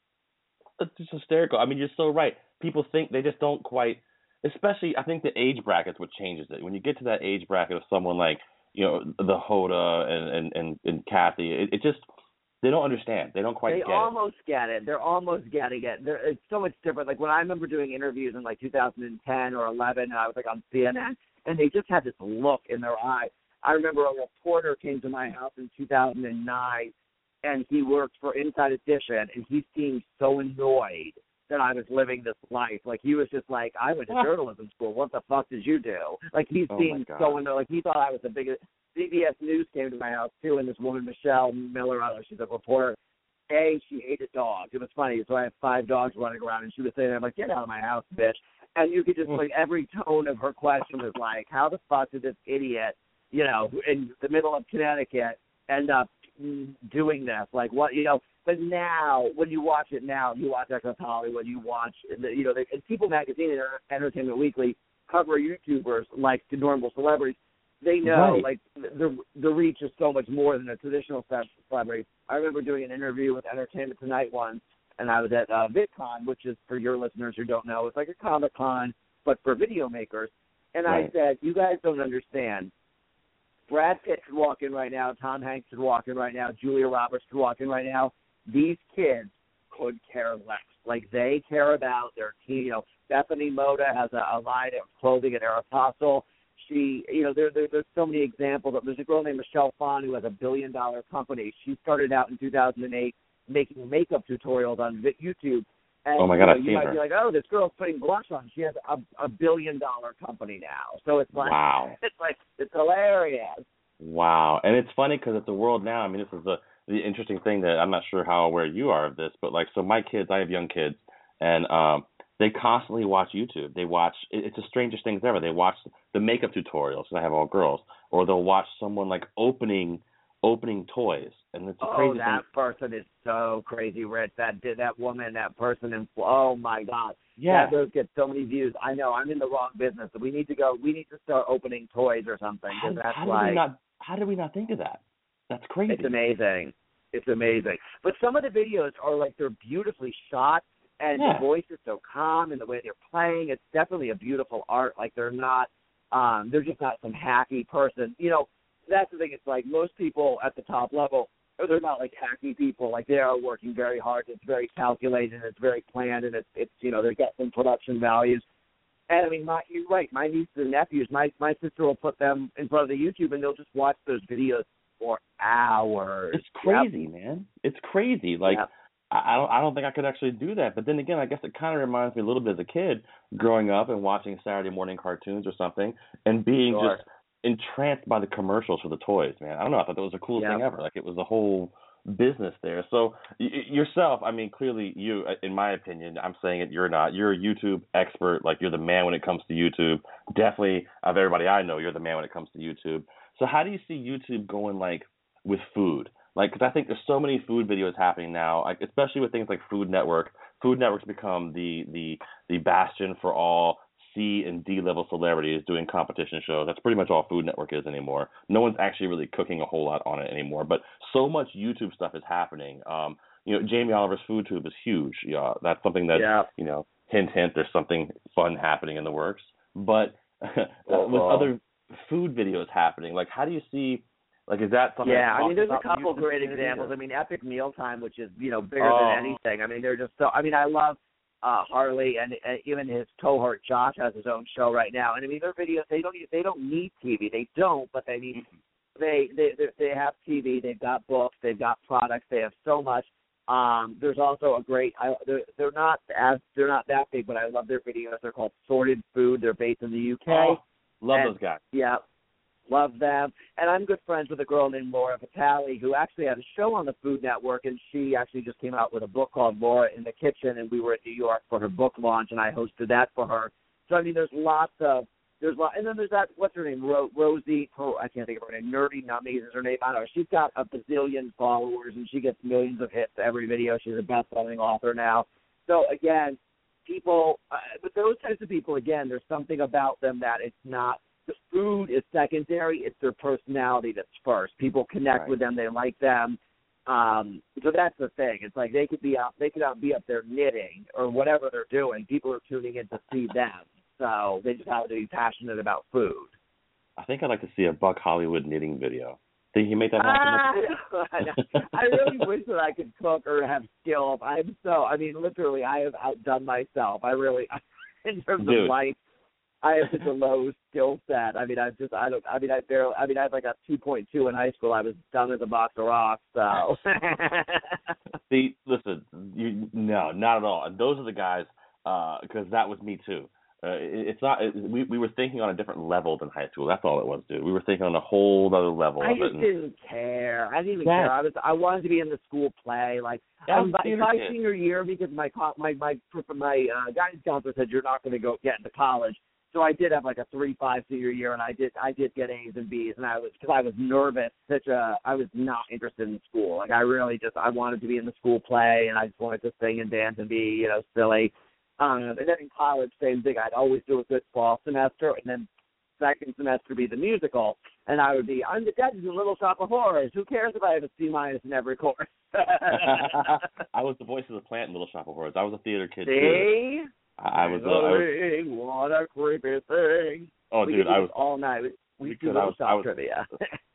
It's just hysterical. I mean, you're so right. People think they just don't quite, especially I think the age bracket's what changes it. When you get to that age bracket of someone like, you know, the Hoda and, and, and, and Kathy, it, it just, they don't understand. They don't quite they get it. They almost get it. They're almost getting it. They're, it's so much different. Like, when I remember doing interviews in, like, two thousand ten or eleven, and I was, like, on C N N, and they just had this look in their eye. I remember a reporter came to my house in two thousand nine, and he worked for Inside Edition, and he seemed so annoyed that I was living this life. Like, he was just like, I went to journalism school. What the fuck did you do? Like, he oh seemed so annoyed. Like, he thought I was the biggest. C B S News came to my house, too, and this woman, Michelle Miller, I don't know, she's a reporter. A, she hated dogs. It was funny. So I have five dogs running around, and she was saying, I'm like, get out of my house, bitch. And you could just, like, every tone of her question was like, how the fuck did this idiot, you know, in the middle of Connecticut end up doing this? Like, what, you know, but now, when you watch it now, you watch Access Hollywood, you watch, you know, the, and People Magazine and Entertainment Weekly cover YouTubers like the normal celebrities. They know, right. like, the the reach is so much more than a traditional celebrity. I remember doing an interview with Entertainment Tonight once, and I was at uh, VidCon, which is, for your listeners who don't know, it's like a Comic-Con, but for video makers. And right. I said, you guys don't understand. Brad Pitt could walk in right now. Tom Hanks could walk in right now. Julia Roberts could walk in right now. These kids could care less. Like, they care about their team. You know, Bethany Moda has a, a line of clothing at Aeropostale. She, you know, there, there, there's so many examples. There's a girl named Michelle Phan who has a billion-dollar company. She started out in two thousand eight making makeup tutorials on YouTube. And, oh, my God, you know, I've you seen might her. be like, oh, this girl's putting blush on. She has a, a billion-dollar company now. So it's like, wow. it's like, it's hilarious. Wow. And it's funny because it's a world now. I mean, this is the, the interesting thing that I'm not sure how aware you are of this, but, like, so my kids, I have young kids, and um, they constantly watch YouTube. They watch, it's the strangest things ever. They watch the makeup tutorials, and I have all girls, or they'll watch someone, like, opening opening toys. And it's a oh, crazy that thing. person is so crazy, Rich. That did that woman, that person, and oh my God, yeah, that those get so many views. I know I'm in the wrong business. We need to go. We need to start opening toys or something. How, that's how like, did we not? How did we not think of that? That's crazy. It's amazing. It's amazing. But some of the videos are like they're beautifully shot, and yeah. the voice is so calm, and the way they're playing, it's definitely a beautiful art. Like they're not, um, they're just not some hacky person. You know. That's the thing. It's like most people at the top level, they're not like hacky people. Like they are working very hard. It's very calculated. It's very planned, and it's it's you know they get some production values. And I mean, my, you're right. My nieces and nephews, my my sister will put them in front of the YouTube, and they'll just watch those videos for hours. It's crazy, yep. man. It's crazy. Like yep. I, I don't I don't think I could actually do that. But then again, I guess it kind of reminds me a little bit as a kid growing up and watching Saturday morning cartoons or something, and being sure. just entranced by the commercials for the toys, man. I don't know. I thought that was the coolest yeah. thing ever. Like it was a whole business there. So y- yourself, I mean, clearly you, in my opinion, I'm saying it, you're not. You're a YouTube expert. Like you're the man when it comes to YouTube. Definitely, of everybody I know, you're the man when it comes to YouTube. So how do you see YouTube going, like with food? Like, because I think there's so many food videos happening now, like especially with things like Food Network. Food Network's become the the the bastion for all C and D level celebrities doing competition shows. That's pretty much all Food Network is anymore. No one's actually really cooking a whole lot on it anymore. But so much YouTube stuff is happening. Um, you know, Jamie Oliver's FoodTube is huge. Yeah, that's something that yeah. you know, hint hint. There's something fun happening in the works. But uh-huh. with other food videos happening, like how do you see? Like, is that something? Yeah, I mean, there's a couple YouTube great community, examples. or? I mean, Epic Mealtime, which is you know bigger Oh. than anything. I mean, they're just so. I mean, I love. Uh, Harley and, and even his cohort Josh has his own show right now, and I mean their videos they don't they don't need T V, they don't, but they need they they they have T V, they've got books, they've got products, they have so much. Um, there's also a great I, they're, they're not as they're not that big, but I love their videos. They're called Sorted Food. They're based in the U K. Oh, love and, those guys. Yeah. Love them. And I'm good friends with a girl named Laura Vitale who actually had a show on the Food Network, and she actually just came out with a book called Laura in the Kitchen, and we were in New York for her book launch, and I hosted that for her. So, I mean, there's lots of, there's lot, and then there's that, what's her name, Ro- Rosie, oh, I can't think of her name, Nerdy Nummies is her name. I don't know. She's got a bazillion followers, and she gets millions of hits every video. She's a best-selling author now. So, again, people, uh, but those types of people, again, there's something about them that it's not, the food is secondary. It's their personality that's first. People connect right. with them. They like them. Um, so that's the thing. It's like they could be out, they could out be up there knitting or whatever they're doing. People are tuning in to see them. So they just have to be passionate about food. I think I'd like to see a Buck Hollywood knitting video. Think you make that happen? Ah, I really wish that I could cook or have skill. I'm so, I mean, literally, I have outdone myself. I really, in terms Dude. of life, I have such a low skill set. I mean, I just, I don't, I mean, I barely, I mean, I had like a two point two in high school. I was dumb as a box of rocks, so. See, listen, you, no, not at all. And those are the guys, because uh, that was me too. Uh, it, it's not, it, we, we were thinking on a different level than high school. That's all it was, dude. We were thinking on a whole other level I of just it. And, didn't care. I didn't even yeah. care. I was, I wanted to be in the school play. Like, Yeah, um, by, by kid. senior year, because my, co- my, my, my uh, guidance counselor said, you're not going to go get into college. So I did have like a three five senior year, and I did I did get A's and B's, and I was because I was nervous. Such a I was not interested in school. Like I really just I wanted to be in the school play, and I just wanted to sing and dance and be you know silly. Um, and then in college, same thing. I'd always do a good fall semester, and then second semester be the musical, and I would be I'm the judge in Little Shop of Horrors. Who cares if I have a C minus in every course? I was the voice of the plant in Little Shop of Horrors. I was a theater kid See? too. I was, uh, I was. What a creepy thing. Oh, we dude, I was all night. We, we do I Little was, Shop I was, trivia.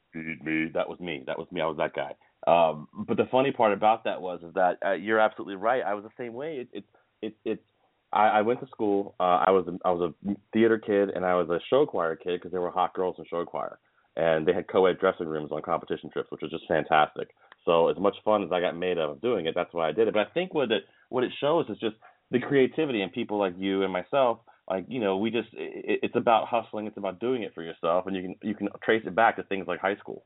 me. That was me. That was me. I was that guy. Um, but the funny part about that was is that uh, you're absolutely right. I was the same way. It, it, it, it's. I, I went to school. Uh, I was a, I was a theater kid, and I was a show choir kid because there were hot girls in show choir, and they had co-ed dressing rooms on competition trips, which was just fantastic. So as much fun as I got made of doing it, that's why I did it. But I think what it what it shows is just the creativity in people like you and myself. Like, you know, we just it, it's about hustling. It's about doing it for yourself, and you can you can trace it back to things like high school.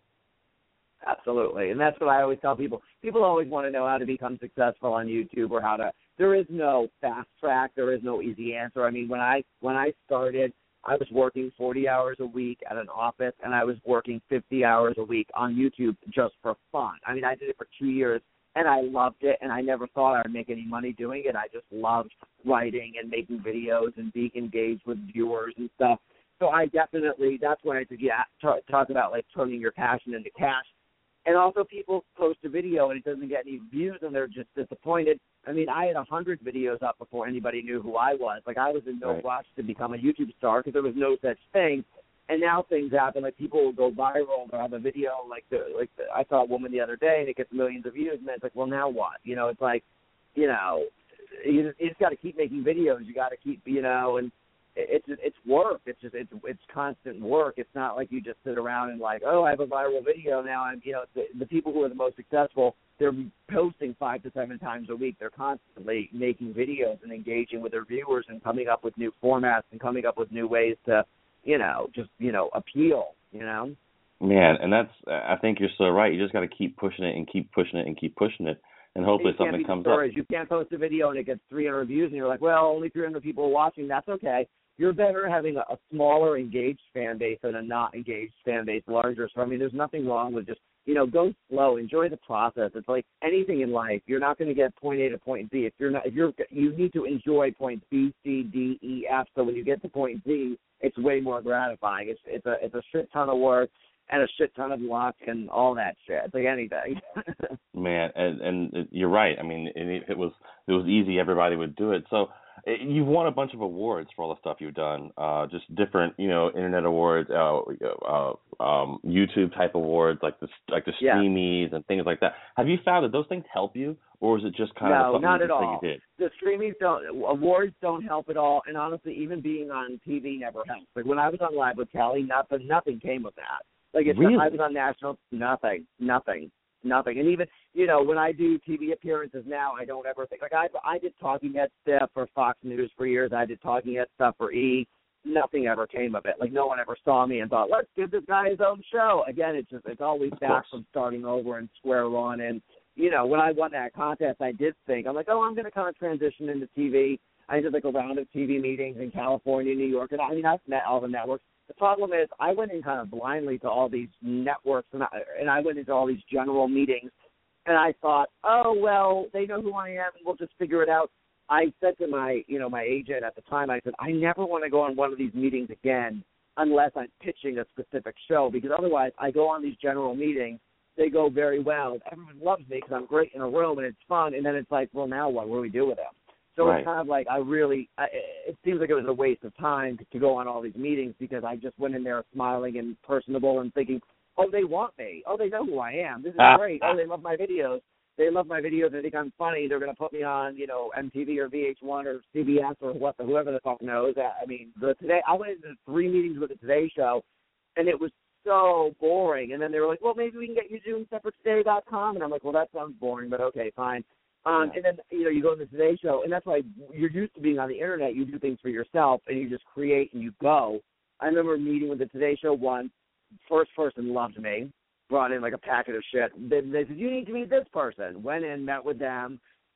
Absolutely, and that's what I always tell people. People always want to know how to become successful on YouTube or how to. There is no fast track. There is no easy answer. I mean, when I when I started, I was working forty hours a week at an office, and I was working fifty hours a week on YouTube just for fun. I mean, I did it for two years, and I loved it, and I never thought I would make any money doing it. I just loved writing and making videos and being engaged with viewers and stuff. So I definitely, that's when I said, yeah, t- talk about, like, turning your passion into cash. And also people post a video and it doesn't get any views and they're just disappointed. I mean, I had one hundred videos up before anybody knew who I was. Like, I was in no right. rush to become a YouTube star because there was no such thing. And now things happen. Like, people will go viral. They'll have a video. Like, the, like the, I saw a woman the other day and it gets millions of views. And then it's like, well, now what? You know, it's like, you know, you just, you just got to keep making videos. You got to keep, you know, and it's it's work. It's just it's it's constant work. It's not like you just sit around and like, oh, I have a viral video now. I'm you know the, the people who are the most successful, they're posting five to seven times a week. They're constantly making videos and engaging with their viewers and coming up with new formats and coming up with new ways to, you know, just you know appeal. You know. Man, and that's I think you're so right. You just got to keep pushing it and keep pushing it and keep pushing it. And hopefully and something comes discouraged. up. You can't post a video and it gets three hundred views and you're like, well, only three hundred people are watching. That's okay. You're better having a, a smaller engaged fan base than a not engaged fan base larger. So, I mean, there's nothing wrong with just, you know, go slow, enjoy the process. It's like anything in life. You're not going to get point A to point B. If you're not, if you're, you need to enjoy points B, C, D, E, F. So when you get to point Z, it's way more gratifying. It's, it's a, it's a shit ton of work and a shit ton of luck and all that shit. It's like anything. Man, and, and you're right. I mean, if it was, if it was easy, everybody would do it. So, you've won a bunch of awards for all the stuff you've done, uh, just different, you know, internet awards, uh, uh, um, YouTube type awards, like the like the Streamies yeah. and things like that. Have you found that those things help you, or is it just kind no, of something not you at all. You did? The Streamies don't, awards don't help at all, and honestly, even being on T V never helps. Like when I was on Live with Kelly, nothing, nothing came of that. Like if really? I was on national, nothing, nothing. Nothing. And even, you know, when I do T V appearances now, I don't ever think, like I I did Talking Head stuff for Fox News for years. I did Talking Head stuff for E. Nothing ever came of it. Like no one ever saw me and thought, let's give this guy his own show. Again, it's just, it's always back from starting over and square one. And, you know, when I won that contest, I did think, I'm like, oh, I'm going to kind of transition into T V. I did like a round of T V meetings in California, New York. And I mean, I've met all the networks. The problem is I went in kind of blindly to all these networks, and I, and I went into all these general meetings, and I thought, oh, well, they know who I am, and we'll just figure it out. I said to my, you know, my agent at the time, I said, I never want to go on one of these meetings again unless I'm pitching a specific show, because otherwise I go on these general meetings, they go very well. Everyone loves me because I'm great in a room, and it's fun, and then it's like, well, now what? What do we do with them? So right. It's kind of like I really I, – it seems like it was a waste of time to go on all these meetings because I just went in there smiling and personable and thinking, oh, they want me. Oh, they know who I am. This is great. Oh, they love my videos. They love my videos. They think I'm funny. They're going to put me on, you know, M T V or V H one or C B S or what the, whoever the fuck knows. I mean, the Today – I went into three meetings with the Today Show, and it was so boring. And then they were like, well, maybe we can get you doing stuff for today dot com. And I'm like, well, that sounds boring, but okay, fine. Um, and then, you know, you go to the Today Show, and that's why you're used to being on the Internet. You do things for yourself, and you just create and you go. I remember meeting with the Today Show once. First person loved me, brought in like a packet of shit. They, they said, you need to meet this person. Went in, met with them.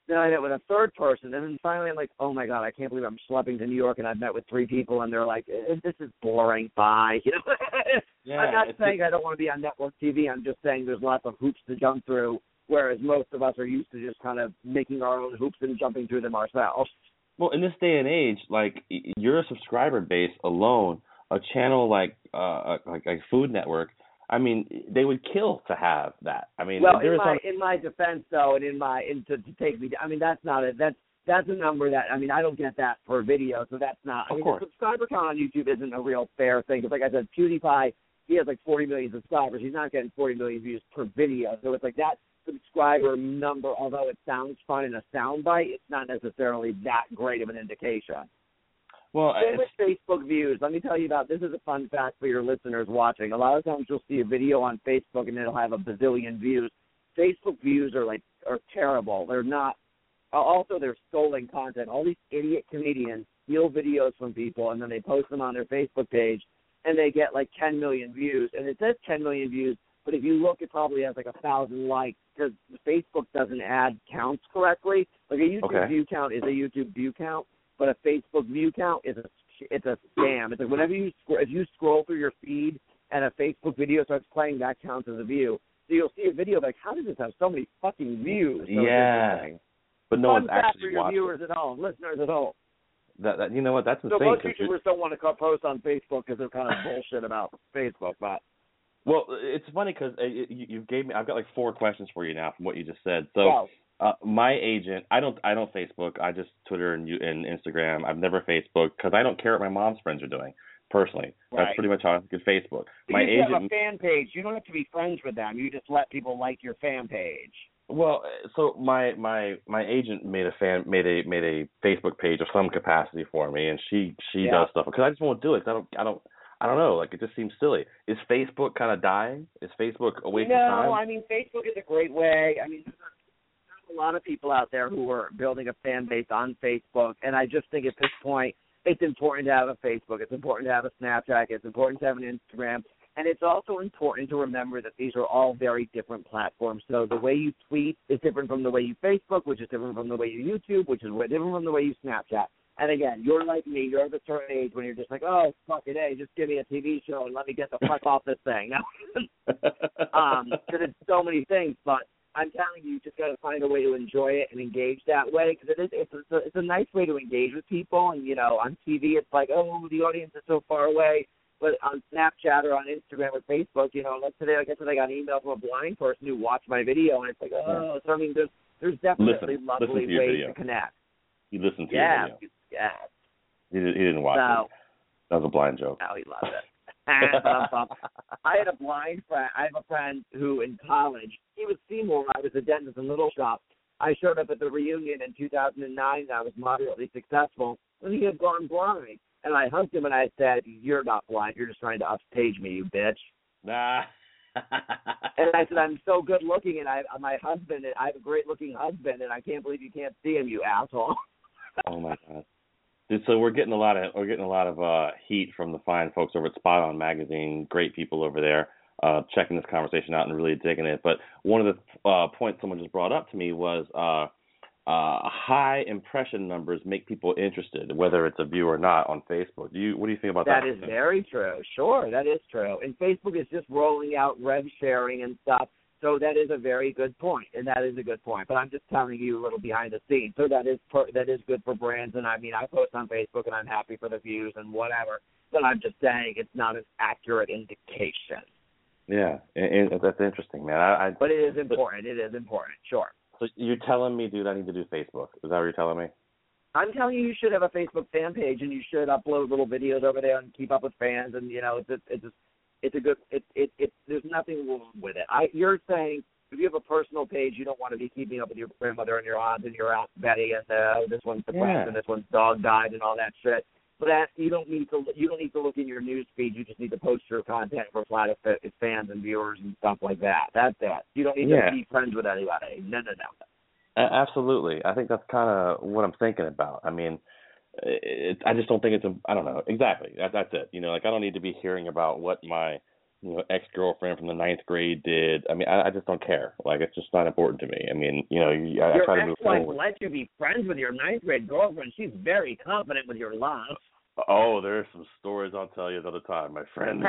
Then I met with a third person, and then finally I'm like, oh my God, I can't believe I'm schlepping to New York, and I've met with three people, and they're like, this is boring. Bye. You know, yeah, I'm not saying I don't want to be on network T V. I'm just saying there's lots of hoops to jump through, whereas most of us are used to just kind of making our own hoops and jumping through them ourselves. Well, in this day and age, like your subscriber base alone, a channel like uh like, like Food Network, I mean, they would kill to have that. I mean, well, there in is my on... in my defense, though, and in my in to, to take me, I mean, that's not it. That's that's a number that I mean, I don't get that per video, so that's not. I of mean, course. the subscriber count on YouTube isn't a real fair thing. Because, like I said, PewDiePie, he has like forty million subscribers. He's not getting forty million views per video, so it's like that subscriber number. Although it sounds fun in a soundbite, it's not necessarily that great of an indication. Well, Same with Facebook views. Let me tell you about this. Is a fun fact for your listeners watching. A lot of times you'll see a video on Facebook and it'll have a bazillion views. Facebook views are like are terrible. They're not. Also, they're stolen content. All these idiot comedians steal videos from people and then they post them on their Facebook page, and they get like ten million views. And it says ten million views, but if you look, it probably has like a thousand likes because Facebook doesn't add counts correctly. Like a YouTube okay. view count is a YouTube view count. But a Facebook view count is a it's a scam. It's like whenever you scroll, if you scroll through your feed and a Facebook video starts playing, that counts as a view. So you'll see a video like, how does this have so many fucking views? So yeah, but no Fun one's fact actually for your watching. viewers at home, listeners at home. That, that you know what? That's insane. So most YouTubers YouTubers don't want to post on Facebook because they're kind of bullshit about Facebook. But well, it's funny because uh, you, you gave me. I've got like four questions for you now from what you just said. So. wow. Uh, my agent, I don't, I don't Facebook. I just Twitter and, and Instagram. I've never Facebook because I don't care what my mom's friends are doing. Personally, right. That's pretty much how I get Facebook. But my you agent have a fan page. You don't have to be friends with them. You just let people like your fan page. Well, so my my my agent made a fan made a made a Facebook page of some capacity for me, and she she yeah. does stuff because I just won't do it. 'Cause I don't I don't. I don't know, like, it just seems silly. Is Facebook kind of dying? Is Facebook a waste no, of time? No, I mean, Facebook is a great way. I mean, a lot of people out there who are building a fan base on Facebook, and I just think at this point it's important to have a Facebook, it's important to have a Snapchat, it's important to have an Instagram, and it's also important to remember that these are all very different platforms. So the way you tweet is different from the way you Facebook, which is different from the way you YouTube, which is different from the way you Snapchat. And again, you're like me, you're of a certain age when you're just like, oh, fuck it, hey, just give me a T V show and let me get the fuck off this thing. um, because it's so many things, but I'm telling you, you just got to find a way to enjoy it and engage that way because it is, it's, a, it's a nice way to engage with people. And, you know, on T V, it's like, oh, the audience is so far away. But on Snapchat or on Instagram or Facebook, you know, like today, like I said, I got an email from a blind person who watched my video, and it's like, oh, yeah. So I mean, there's, there's definitely listen, lovely listen to ways video. to connect. You listened to yeah, your video. Yeah, He, did, he didn't watch so, it. That was a blind joke. No, he loved it. I had a blind friend. I have a friend who in college, he was Seymour. I was a dentist in Little Shop. I showed up at the reunion in two thousand nine. And I was moderately successful. And he had gone blind. And I hugged him and I said, you're not blind. You're just trying to upstage me, you bitch. Nah. And I said, I'm so good looking. And I, my husband, I have a great looking husband. And I can't believe you can't see him, you asshole. Oh, my God. Dude, so we're getting a lot of we're getting a lot of uh, heat from the fine folks over at Spot On Magazine. Great people over there, uh, checking this conversation out and really digging it. But one of the uh, points someone just brought up to me was uh, uh, high impression numbers make people interested, whether it's a view or not on Facebook. Do you what do you think about that? That is very true. Sure, that is true. And Facebook is just rolling out rev sharing and stuff. So that is a very good point, and that is a good point. But I'm just telling you a little behind the scenes. So that is per, that is good for brands, and I mean, I post on Facebook, and I'm happy for the views and whatever. But I'm just saying it's not an accurate indication. Yeah, and, and that's interesting, man. I, I, but it is important. It is important, sure. So you're telling me, dude, I need to do Facebook. Is that what you're telling me? I'm telling you, you should have a Facebook fan page, and you should upload little videos over there and keep up with fans, and, you know, it's a, it's a, It's a good. It, it it there's nothing wrong with it. I you're saying if you have a personal page, you don't want to be keeping up with your grandmother and your aunt and your aunt Betty and uh, this one's depressed yeah. and this one's dog died and all that shit. But that you don't need to you don't need to look in your news feed. You just need to post your content for flat fans and viewers and stuff like that. That's it. You don't need yeah. to be friends with anybody. No, no, no. Uh, absolutely. I think that's kind of what I'm thinking about. I mean. It, I just don't think it's a, I don't know exactly. That, that's it. You know, like I don't need to be hearing about what my you know, ex-girlfriend from the ninth grade did. I mean, I, I just don't care. Like, it's just not important to me. I mean, you know, you, I, I try to move forward. Your ex-wife let you be friends with your ninth grade girlfriend. She's very confident with your love. Oh, there's some stories I'll tell you another time, my friend.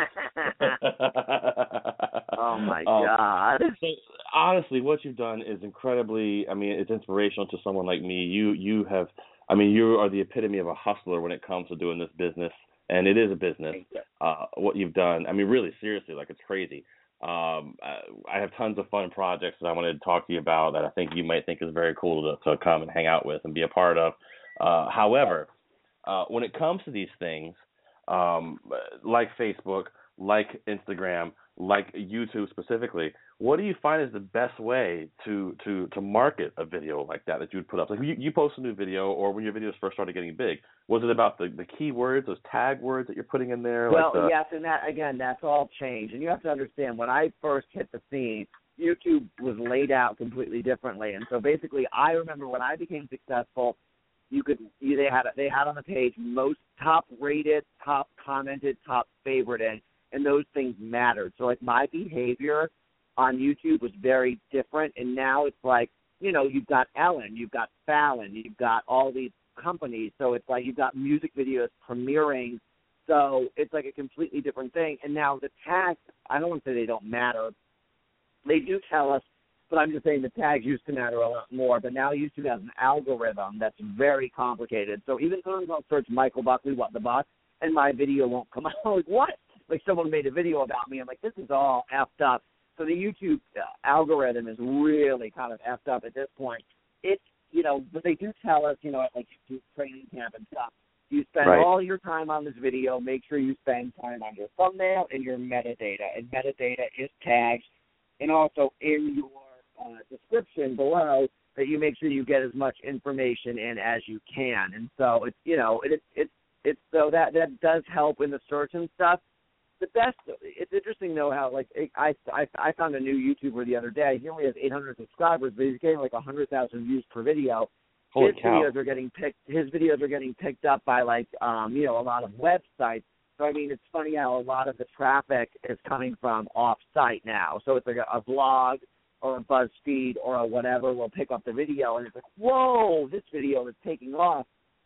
Oh, my um, God. So, honestly, what you've done is incredibly, I mean, it's inspirational to someone like me. You, you have, I mean, you are the epitome of a hustler when it comes to doing this business, and it is a business, uh, what you've done. I mean, really, seriously, like, it's crazy. Um, I, I have tons of fun projects that I wanted to talk to you about that I think you might think is very cool to, to come and hang out with and be a part of. Uh, however, Uh, when it comes to these things, um, like Facebook, like Instagram, like YouTube specifically, what do you find is the best way to, to, to market a video like that that you would put up? Like you, you post a new video, or when your videos first started getting big, was it about the, the keywords, those tag words that you're putting in there? Well, like the... yes, and that, again, that's all changed. And you have to understand, when I first hit the scene, YouTube was laid out completely differently. And so basically, I remember when I became successful, You could you, they had they had on the page most top rated, top commented, top favorited, and those things mattered. So like my behavior on YouTube was very different, and now it's like, you know, you've got Ellen, you've got Fallon, you've got all these companies. So it's like you've got music videos premiering. So it's like a completely different thing. And now the tags, I don't want to say they don't matter. They do tell us. But I'm just saying the tags used to matter a lot more. But now YouTube has an algorithm that's very complicated. So even sometimes I'll search Michael Buckley, What the Buck, and my video won't come out. I'm like, what? Like someone made a video about me. I'm like, this is all effed up. So the YouTube uh, algorithm is really kind of effed up at this point. It's, you know, but they do tell us, you know, at like YouTube training camp and stuff, you spend right. all your time on this video, make sure you spend time on your thumbnail and your metadata. And metadata is tags. And also in your Uh, description below, that you make sure you get as much information in as you can. And so it's, you know, it, it, it, it's so that that does help in the search and stuff. The best, it's interesting though how like it, I, I I found a new YouTuber the other day. He only has eight hundred subscribers, but he's getting like one hundred thousand views per video. Holy his cow. videos are getting picked. His videos are getting picked up by like um you know a lot of websites. So I mean, it's funny how a lot of the traffic is coming from off-site now. So it's like a, a blog or a BuzzFeed or a whatever will pick up the video, and it's like, whoa, this video is taking off.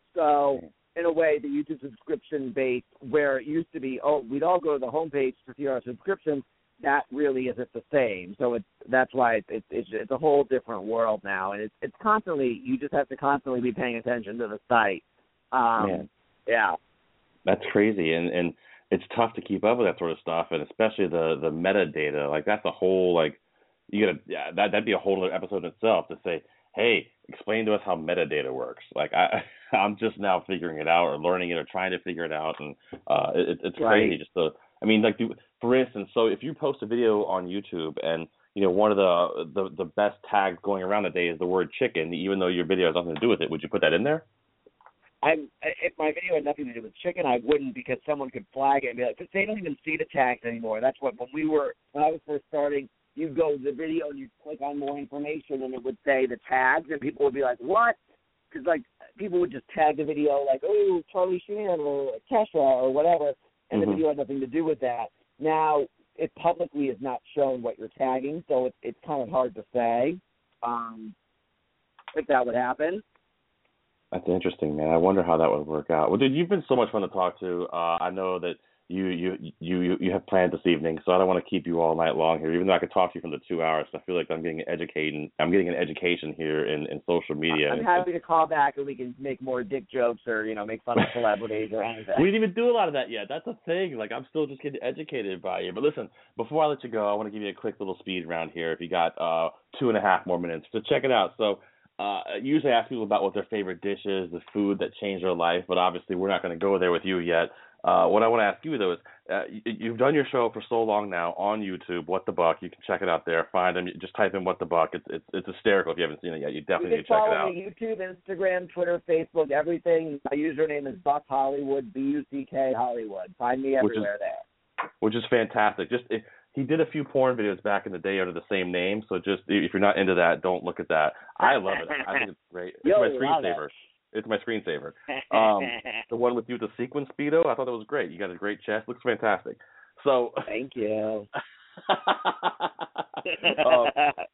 So in a way, the YouTube subscription base, where it used to be, oh, we'd all go to the homepage to see our subscriptions, that really isn't the same. So it's that's why it, it, it's it's a whole different world now, and it's it's constantly, you just have to constantly be paying attention to the site. Um, Man. Yeah. That's crazy, and and it's tough to keep up with that sort of stuff, and especially the the metadata. Like that's a whole like. You gotta, yeah, that that'd be a whole other episode in itself to say, hey, explain to us how metadata works. Like I, I'm just now figuring it out or learning it or trying to figure it out, and uh, it, it's right. crazy. Just to, I mean, like, do, for instance, so if you post a video on YouTube and you know one of the, the the best tags going around today is the word chicken, even though your video has nothing to do with it, would you put that in there? I'm, if my video had nothing to do with chicken, I wouldn't, because someone could flag it and be like, they don't even see the tags anymore. That's what when we were when I was first starting. You'd go to the video and you'd click on more information and it would say the tags, and people would be like, what? Because, like, people would just tag the video like, oh, Charlie Sheen or Kesha or whatever, and mm-hmm. the video had nothing to do with that. Now, it publicly is not shown what you're tagging, so it, it's kind of hard to say um, if that would happen. That's interesting, man. I wonder how that would work out. Well, dude, you've been so much fun to talk to. Uh, I know that You, you you you have planned this evening, so I don't want to keep you all night long here. Even though I could talk to you from the two hours, I feel like I'm getting an educating. I'm getting an education here in, in social media. I'm happy to call back and we can make more dick jokes or you know make fun of celebrities or anything. We didn't even do a lot of that yet. That's a thing. Like I'm still just getting educated by you. But listen, before I let you go, I want to give you a quick little speed round here. If you got uh, two and a half more minutes, so check it out. So. Uh, I usually ask people about what their favorite dish is, the food that changed their life, but obviously we're not going to go there with you yet. Uh, what I want to ask you, though, is uh, you, you've done your show for so long now on YouTube, What the Buck. You can check it out there. Find them. Just type in What the Buck. It's it's, it's hysterical if you haven't seen it yet. You definitely need to check it out. You can follow me YouTube, Instagram, Twitter, Facebook, everything. My username is Buck Hollywood, B U C K Hollywood. Find me everywhere which is, there. Which is fantastic. Just it, He did a few porn videos back in the day under the same name, so just if you're not into that, don't look at that. I love it. I think it's great. It's Yo, my screensaver. It. It's my screensaver. Um, the one with you with the sequin Speedo, I thought that was great. You got a great chest. Looks fantastic. So thank you. uh,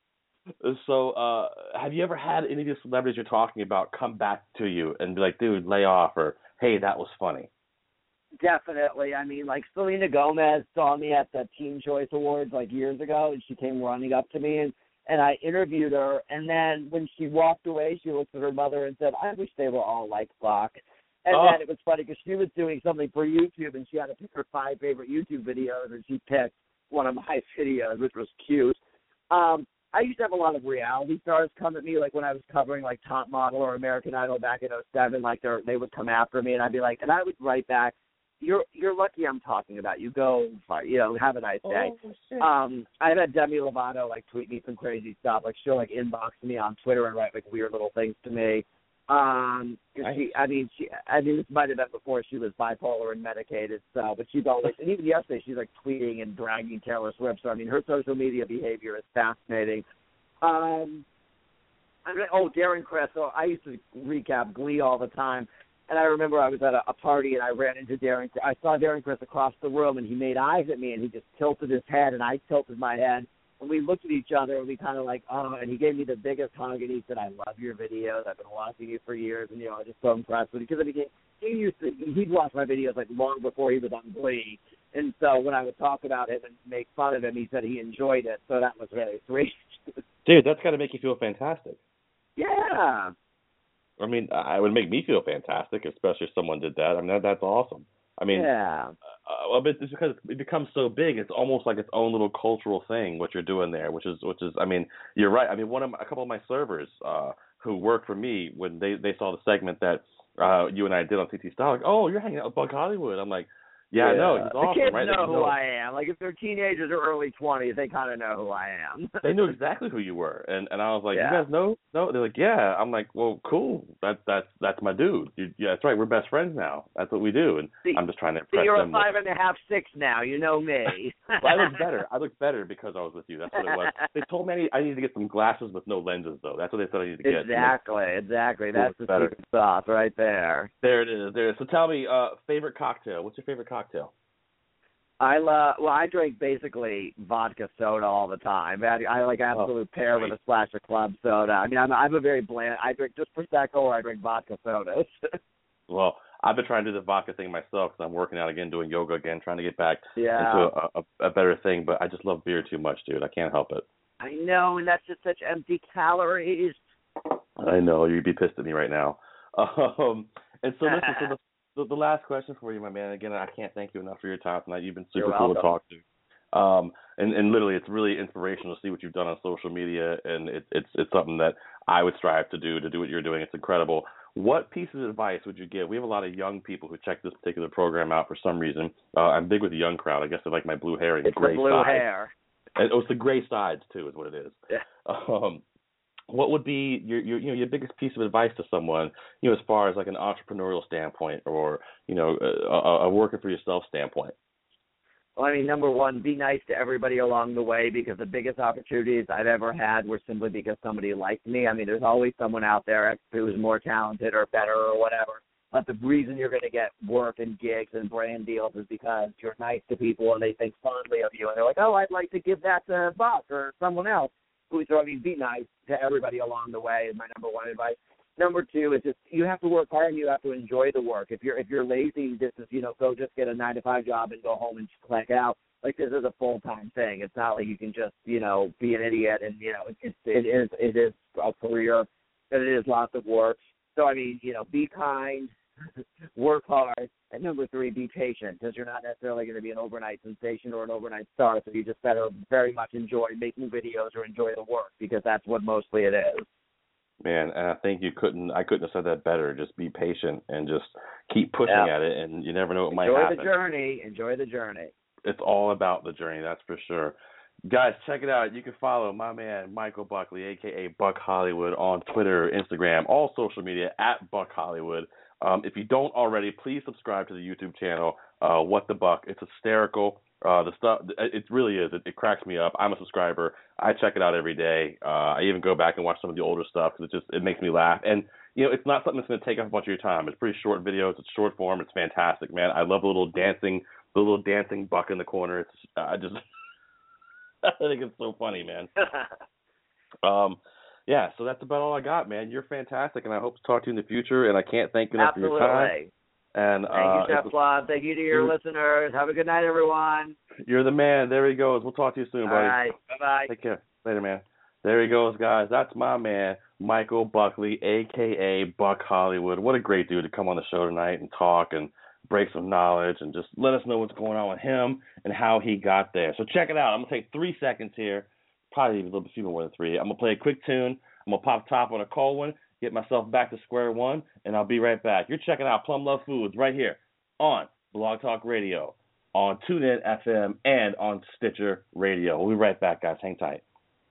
so, uh, have you ever had any of the celebrities you're talking about come back to you and be like, dude, lay off, or hey, that was funny? Definitely. I mean, like Selena Gomez saw me at the Teen Choice Awards like years ago, and she came running up to me, and, and I interviewed her. And then when she walked away, she looked at her mother and said, I wish they were all like Buck. And oh. then it was funny because she was doing something for YouTube, and she had to pick her five favorite YouTube videos, and she picked one of my videos, which was cute. Um, I used to have a lot of reality stars come at me, like when I was covering like Top Model or American Idol back in oh seven, like they they would come after me, and I'd be like, and I would write back, You're you're lucky I'm talking about you. Go, you know, have a nice day. Oh, um, I've had Demi Lovato like tweet me some crazy stuff. Like she'll like inbox me on Twitter and write like weird little things to me. Um, nice. she, I mean, she, I mean, this might have been before she was bipolar and medicated. So, but she's always, and even yesterday, she's like tweeting and dragging Taylor Swift. So, I mean, her social media behavior is fascinating. Um, I mean, oh, Darren Criss. So I used to recap Glee all the time. And I remember I was at a, a party and I ran into Darren. I saw Darren Criss across the room, and he made eyes at me, and he just tilted his head, and I tilted my head. And we looked at each other, and we kind of like, oh, and he gave me the biggest hug, and he said, I love your videos. I've been watching you for years, and, you know, I'm just so impressed with you. Because I mean, he used to, he'd watch my videos, like, long before he was on Glee. And so when I would talk about him and make fun of him, he said he enjoyed it. So that was very sweet. Dude, that's got to make you feel fantastic. Yeah. I mean, it would make me feel fantastic, especially if someone did that. I mean, that, that's awesome. I mean, yeah. Uh, well, but it's because it becomes so big, it's almost like its own little cultural thing. What you're doing there, which is, which is, I mean, you're right. I mean, one of my, a couple of my servers uh, who worked for me, when they, they saw the segment that uh, you and I did on C T Style, like, oh, you're hanging out with Buck Hollywood. I'm like, yeah, yeah. I know. He's awesome, the kids right? know they who know. I am. Like, if they're teenagers or early twenties, they kind of know who I am. They knew exactly who you were, and and I was like, yeah. you guys know? No, they're like, yeah. I'm like, well, cool. That's that's that's my dude. You, yeah, that's right. We're best friends now. That's what we do, and see, I'm just trying to impress see, you're them. a five and a half, six now. You know me. Well, I look better. I look better because I was with you. That's what it was. They told me I need, I need to get some glasses with no lenses, though. That's what they said I need to get. Exactly, exactly. That's the better. secret sauce right there. There it is. There it is. So tell me, uh, favorite cocktail. What's your favorite cocktail? I love. Well, I drink basically vodka soda all the time. I, I like absolute oh, pair great. with a splash of club soda. I mean, I'm I'm a very bland. I drink just Prosecco or I drink vodka sodas. Well, I've been trying to do the vodka thing myself because I'm working out again, doing yoga again, trying to get back yeah. into a, a, a better thing. But I just love beer too much, dude. I can't help it. I know, and that's just such empty calories. I know. You'd be pissed at me right now. Um, and so listen, so the The, the last question for you, my man. Again, I can't thank you enough for your time tonight. You've been super You're cool welcome. to talk to. Um, and, and literally, it's really inspirational to see what you've done on social media, and it, it's it's something that I would strive to do, to do what you're doing. It's incredible. What piece of advice would you give? We have a lot of young people who check this particular program out for some reason. Uh, I'm big with the young crowd. I guess they like my blue hair and it's gray the blue sides. hair. And, oh, it's the gray sides, too, is what it is. Yeah. Um, what would be your, your, you know, your biggest piece of advice to someone, you know, as far as like an entrepreneurial standpoint or, you know, a, a, a working for yourself standpoint? Well, I mean, number one, be nice to everybody along the way, because the biggest opportunities I've ever had were simply because somebody liked me. I mean, there's always someone out there who's more talented or better or whatever. But the reason you're going to get work and gigs and brand deals is because you're nice to people and they think fondly of you. And they're like, oh, I'd like to give that to Buck or someone else. So, I mean, be nice to everybody along the way is my number one advice. Number two is just you have to work hard and you have to enjoy the work. If you're if you're lazy, this is, you know, go just get a nine to five job and go home and click out. Like, this is a full time thing. It's not like you can just, you know, be an idiot and, you know, it's it is it is a career and it is lots of work. So, I mean, you know, be kind, work hard, and number three, be patient, because you're not necessarily going to be an overnight sensation or an overnight star, so you just better very much enjoy making videos or enjoy the work, because that's what mostly it is. Man, and I think you couldn't, I couldn't have said that better. Just be patient and just keep pushing yeah. at it, and you never know what enjoy might happen. Enjoy the journey. Enjoy the journey. It's all about the journey, that's for sure. Guys, check it out. You can follow my man, Michael Buckley, a k a. Buck Hollywood, on Twitter, Instagram, all social media, at Buck Hollywood. Um, if you don't already, please subscribe to the YouTube channel, uh, What the Buck. It's hysterical. Uh, the stuff, it really is. It, it cracks me up. I'm a subscriber. I check it out every day. Uh, I even go back and watch some of the older stuff because it just it makes me laugh. And you know, it's not something that's going to take up a bunch of your time. It's pretty short videos. It's short form. It's fantastic, man. I love the little dancing the little dancing buck in the corner. It's I just I think it's so funny, man. um, yeah. So that's about all I got, man. You're fantastic, and I hope to talk to you in the future. And I can't thank you enough for your time. And thank uh, you, Teflon. Thank you to your listeners. Have a good night, everyone. You're the man. There he goes. We'll talk to you soon, buddy. All right. Bye-bye. Take care. Later, man. There he goes, guys. That's my man, Michael Buckley, a k a. Buck Hollywood. What a great dude to come on the show tonight and talk and break some knowledge and just let us know what's going on with him and how he got there. So check it out. I'm going to take three seconds here, probably a little bit more than three. I'm going to play a quick tune. I'm going to pop top on a cold one, get myself back to square one, and I'll be right back. You're checking out Plum Love Foods right here on Blog Talk Radio, on TuneIn F M, and on Stitcher Radio. We'll be right back, guys. Hang tight.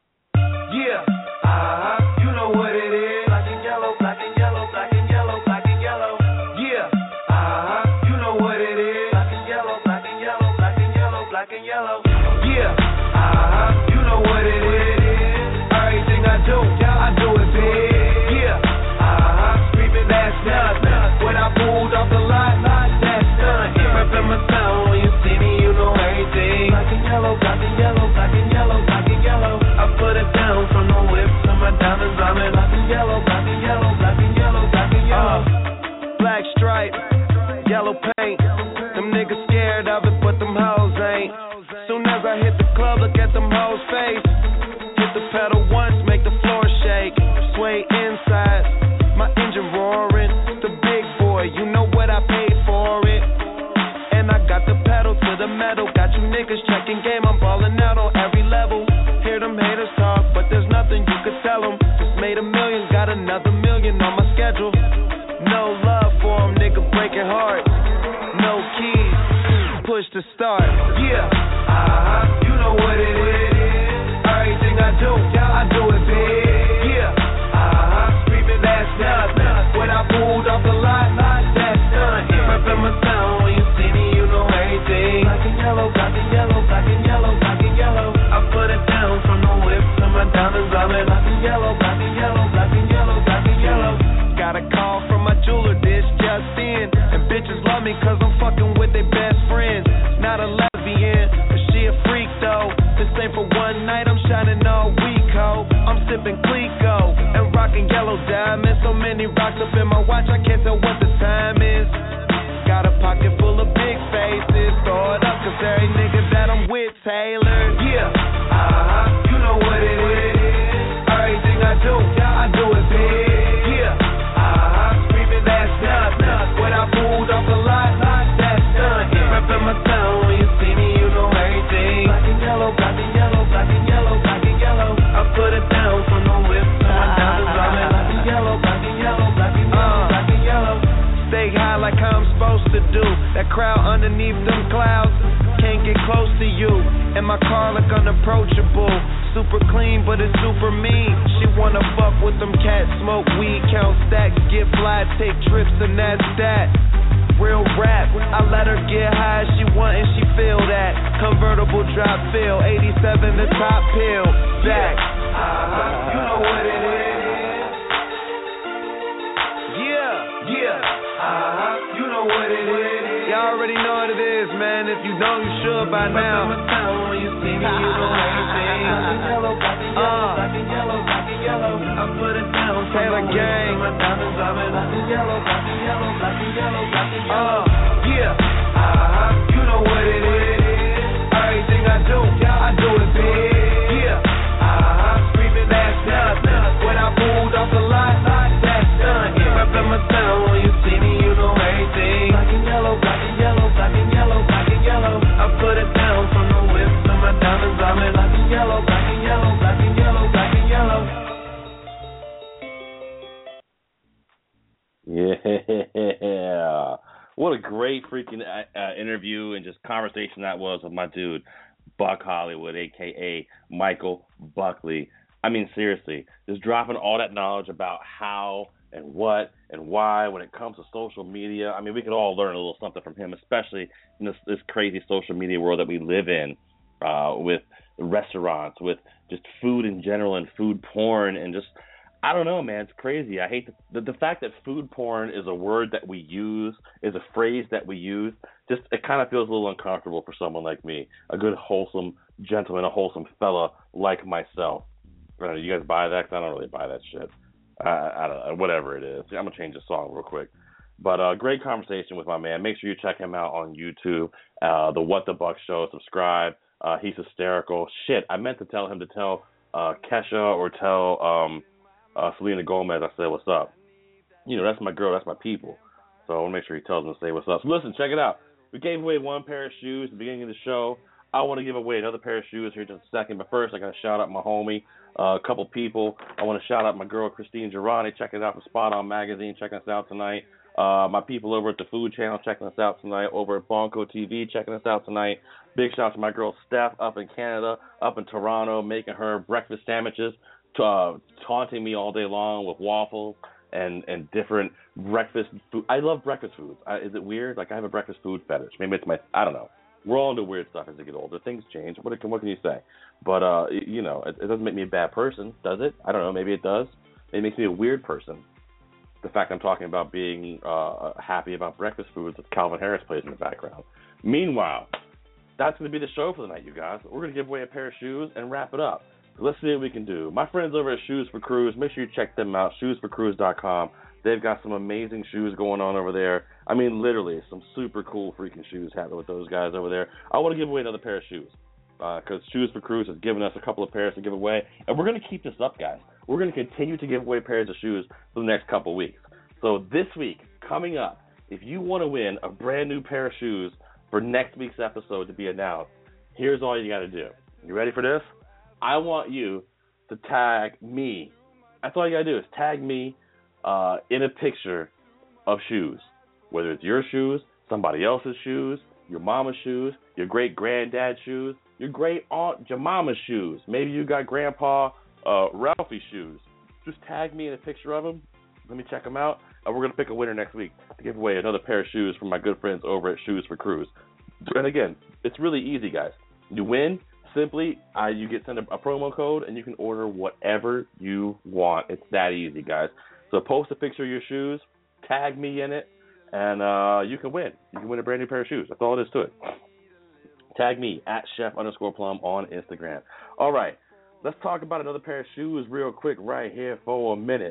Yeah, uh-huh, you know what it is. Black and yellow, black and yellow, black and yellow, black and yellow. Yeah, uh-huh, you know what it is. Black and yellow, black and yellow, black and yellow, black and yellow. Yeah, uh-huh, you know what it is. Everything I do, I do it big. Yeah, uh-huh, screaming that's nothing. When I pulled off the lot, that's nothing. Reppin' my sound, when you see me, you know everything. Black and yellow, black and yellow, black and yellow, black and yellow. I put it down from the whip to my diamonds. I'm in black and yellow, black and yellow, black and yellow, black and yellow. Uh, black stripe, yellow paint. Them niggas scared of it, but them hoes ain't. Soon as I hit the club, look at them hoes' face. Hit the pedal once, make the floor shake. Sway inside, my engine roaring. The big boy, you know what I paid for it. And I got the pedal to the metal. Got you niggas checking game, I'm ballin' out on every level. Hear them haters talk, but there's nothing you could tell them. Just made a million, got another million on my schedule. No love for them, nigga breaking hearts. No keys, push to start. Yeah, uh-huh, you know what it is. Everything I do, I do it big. Yeah, uh-huh, screaming that's nothing. When I pulled off the lot, that's nothing. Reppin' my sound, when you see me, you know everything. Black and yellow, black and yellow, black and yellow, black and yellow. I put it down from the whip to my diamonds. I'm in black and yellow, black and yellow, black and yellow, black and yellow. Got a call from my jeweler, this just in. And bitches love me cause I'm fucking with their best friends. Not a lesbian, but she a freak though. This ain't for one night, I'm shining all week, ho. I'm sipping Clico and rocking yellow diamonds. So many rocks up in my watch, I can't tell what the time is. Got a pocket full of big faces. Throw it up cause every nigga that I'm with Taylor. Yeah, uh-huh, you know what it is. Everything I do, I do it big. Yeah, uh-huh, screaming that's nothing. When I pulled off the lot, that's nothing. Reppin' my sound, when you see me, you know everything. Black and yellow, black and yellow, black and yellow, black and yellow. I put it down from the whip to my diamonds. I'm in black and yellow, black and yellow, black and yellow, black and yellow. Stay high like how I'm supposed to do. That crowd underneath them clouds can't get close to you. And my car look unapproachable. Super clean, but it's super mean. She wanna fuck with them cats, smoke weed, count stacks, get fly, take trips, and that's that. Real rap, I let her get high, she want and she feel that. Convertible drop feel, eighty-seven the top pill, back. Uh-huh, you know what it is. Yeah, yeah. Uh-huh, you know what it is. Y'all already know what it is, man. If you don't, you should by now. When you see me, you know everything. Yellow, black and yellow, black and yellow, black and yellow. I put it down. Taylor Gang. My diamonds, I'm in black and yellow, black and yellow, black and yellow, black and yellow. Yeah, uh-huh, you know what it is. Everything I do, I do it big. Yeah, uh-huh, screaming that's nothing. When I pulled off the lot, that's nothing. Reppin' my sound, when you see me, you know everything. Black and yellow, black and yellow, black and yellow, black and yellow. I put it down from the whip to my diamonds. I'm in black and yellow, black and yellow, black and yellow, black and yellow. Yeah. What a great freaking uh, interview and just conversation that was with my dude, Buck Hollywood, a k a. Michael Buckley. I mean, seriously, just dropping all that knowledge about how and what and why when it comes to social media. I mean, we could all learn a little something from him, especially in this, this crazy social media world that we live in, uh, with restaurants, with just food in general and food porn and just I don't know, man. It's crazy. I hate the, the the fact that food porn is a word that we use, is a phrase that we use. Just it kind of feels a little uncomfortable for someone like me, a good, wholesome gentleman, a wholesome fella like myself. I don't know, you guys buy that? 'Cause I don't really buy that shit. I, I don't know. Whatever it is, I'm gonna change the song real quick. But uh, great conversation with my man. Make sure you check him out on YouTube, uh, the What the Buck Show. Subscribe. Uh, he's hysterical. Shit, I meant to tell him to tell uh, Kesha or tell um, uh, Selena Gomez I said what's up. You know, that's my girl. That's my people. So I want to make sure he tells them to say what's up. So listen, check it out. We gave away one pair of shoes at the beginning of the show. I want to give away another pair of shoes here in just a second. But first, I got to shout out my homie, uh, a couple people. I want to shout out my girl, Christine Girardi, checking it out from Spot On Magazine, checking us out tonight. Uh, my people over at the Food Channel checking us out tonight. Over at Bonko T V checking us out tonight. Big shout out to my girl Steph up in Canada, up in Toronto, making her breakfast sandwiches, uh, taunting me all day long with waffles and, and different breakfast food. I love breakfast foods. I, is it weird? Like I have a breakfast food fetish. Maybe it's my, I don't know. We're all into weird stuff as we get older. Things change. What can, what can you say? But, uh, you know, it, it doesn't make me a bad person, does it? I don't know. Maybe it does. It makes me a weird person. The fact I'm talking about being uh, happy about breakfast foods that Calvin Harris plays in the background. Meanwhile, that's going to be the show for the night, you guys. We're going to give away a pair of shoes and wrap it up. So let's see what we can do. My friends over at Shoes for Cruise, make sure you check them out, shoes for cruise dot com. They've got some amazing shoes going on over there. I mean, literally, some super cool freaking shoes happening with those guys over there. I want to give away another pair of shoes because uh, Shoes for Cruise has given us a couple of pairs to give away. And we're going to keep this up, guys. We're going to continue to give away pairs of shoes for the next couple of weeks. So this week, coming up, if you want to win a brand new pair of shoes for next week's episode to be announced, here's all you got to do. You ready for this? I want you to tag me. That's all you got to do is tag me uh, in a picture of shoes, whether it's your shoes, somebody else's shoes, your mama's shoes, your great-granddad's shoes, your great-aunt Jemima's shoes. Maybe you got Grandpa uh, Ralphie's shoes. Just tag me in a picture of them. Let me check them out. And we're going to pick a winner next week to give away another pair of shoes from my good friends over at Shoes for Cruise. And again, it's really easy, guys. You win, simply, uh, you get sent a, a promo code, and you can order whatever you want. It's that easy, guys. So post a picture of your shoes, tag me in it, and uh, you can win. You can win a brand new pair of shoes. That's all it is to it. Tag me at chef underscore plum on Instagram. All right, let's talk about another pair of shoes real quick right here for a minute.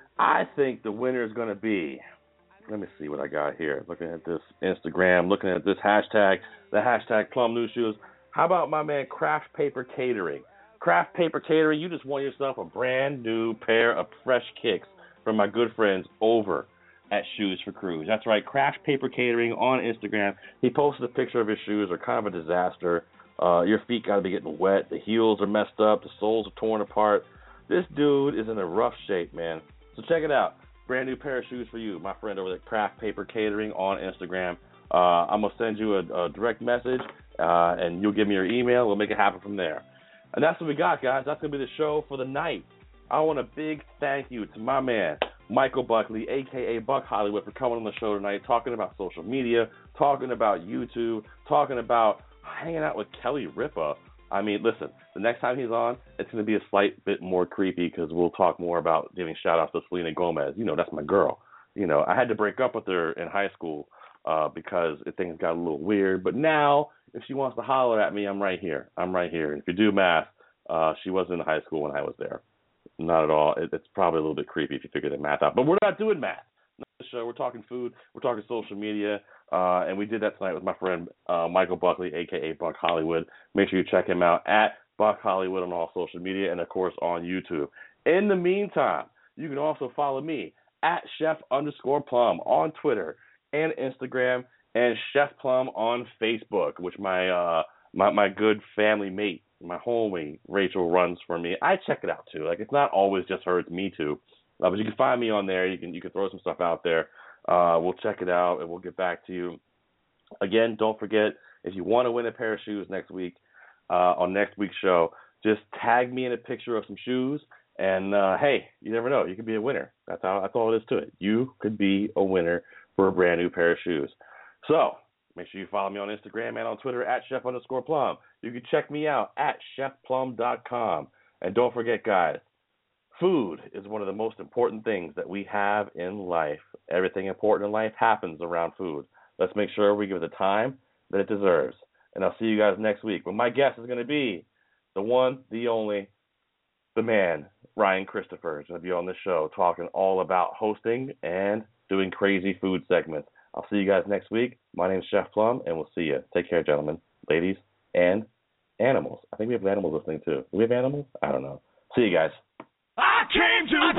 I think the winner is going to be, let me see what I got here. Looking at this Instagram, looking at this hashtag, the hashtag Plum New Shoes. How about my man Craft Paper Catering? Craft Paper Catering, you just won yourself a brand new pair of fresh kicks from my good friends over at Shoes for Cruise. That's right, Craft Paper Catering on Instagram. He posted a picture of his shoes. They're kind of a disaster. Uh, your feet got to be getting wet. The heels are messed up. The soles are torn apart. This dude is in a rough shape, man. So check it out. Brand new pair of shoes for you, my friend over at Craft Paper Catering on Instagram. Uh, I'm going to send you a, a direct message, uh, and you'll give me your email. We'll make it happen from there. And that's what we got, guys. That's going to be the show for the night. I want a big thank you to my man, Michael Buckley, a k a. Buck Hollywood, for coming on the show tonight, talking about social media, talking about YouTube, talking about hanging out with Kelly Ripa. I mean, listen, the next time he's on, it's going to be a slight bit more creepy because we'll talk more about giving shout-outs to Selena Gomez. You know, that's my girl. You know, I had to break up with her in high school uh, because things got a little weird. But now, if she wants to holler at me, I'm right here. I'm right here. And if you do math, uh, she was in high school when I was there. Not at all. It, it's probably a little bit creepy if you figure the math out. But we're not doing math. Not the show. We're talking food. We're talking social media. Uh, and we did that tonight with my friend uh, Michael Buckley, a k a. Buck Hollywood. Make sure you check him out at Buck Hollywood on all social media and, of course, on YouTube. In the meantime, you can also follow me at Chef underscore Plum on Twitter and Instagram, and Chef Plum on Facebook, which my uh, my my good family mate, my homie, Rachel, runs for me. I check it out, too. Like, it's not always just her, it's me, too. Uh, but you can find me on there. You can you can throw some stuff out there. Uh, we'll check it out, and we'll get back to you. Again, don't forget, if you want to win a pair of shoes next week, uh, on next week's show, just tag me in a picture of some shoes, and, uh, hey, you never know. You could be a winner. That's how. That's all it is to it. You could be a winner for a brand new pair of shoes. So make sure you follow me on Instagram and on Twitter at Chef underscore Plum. You can check me out at chef plum dot com. And don't forget, guys, food is one of the most important things that we have in life. Everything important in life happens around food. Let's make sure we give it the time that it deserves. And I'll see you guys next week. But my guest is going to be the one, the only, the man, Ryan Christopher, is going to be on the show talking all about hosting and doing crazy food segments. I'll see you guys next week. My name's Chef Plum, and we'll see you. Take care, gentlemen, ladies, and animals. I think we have animals listening, too. Do we have animals? I don't know. See you guys. I came to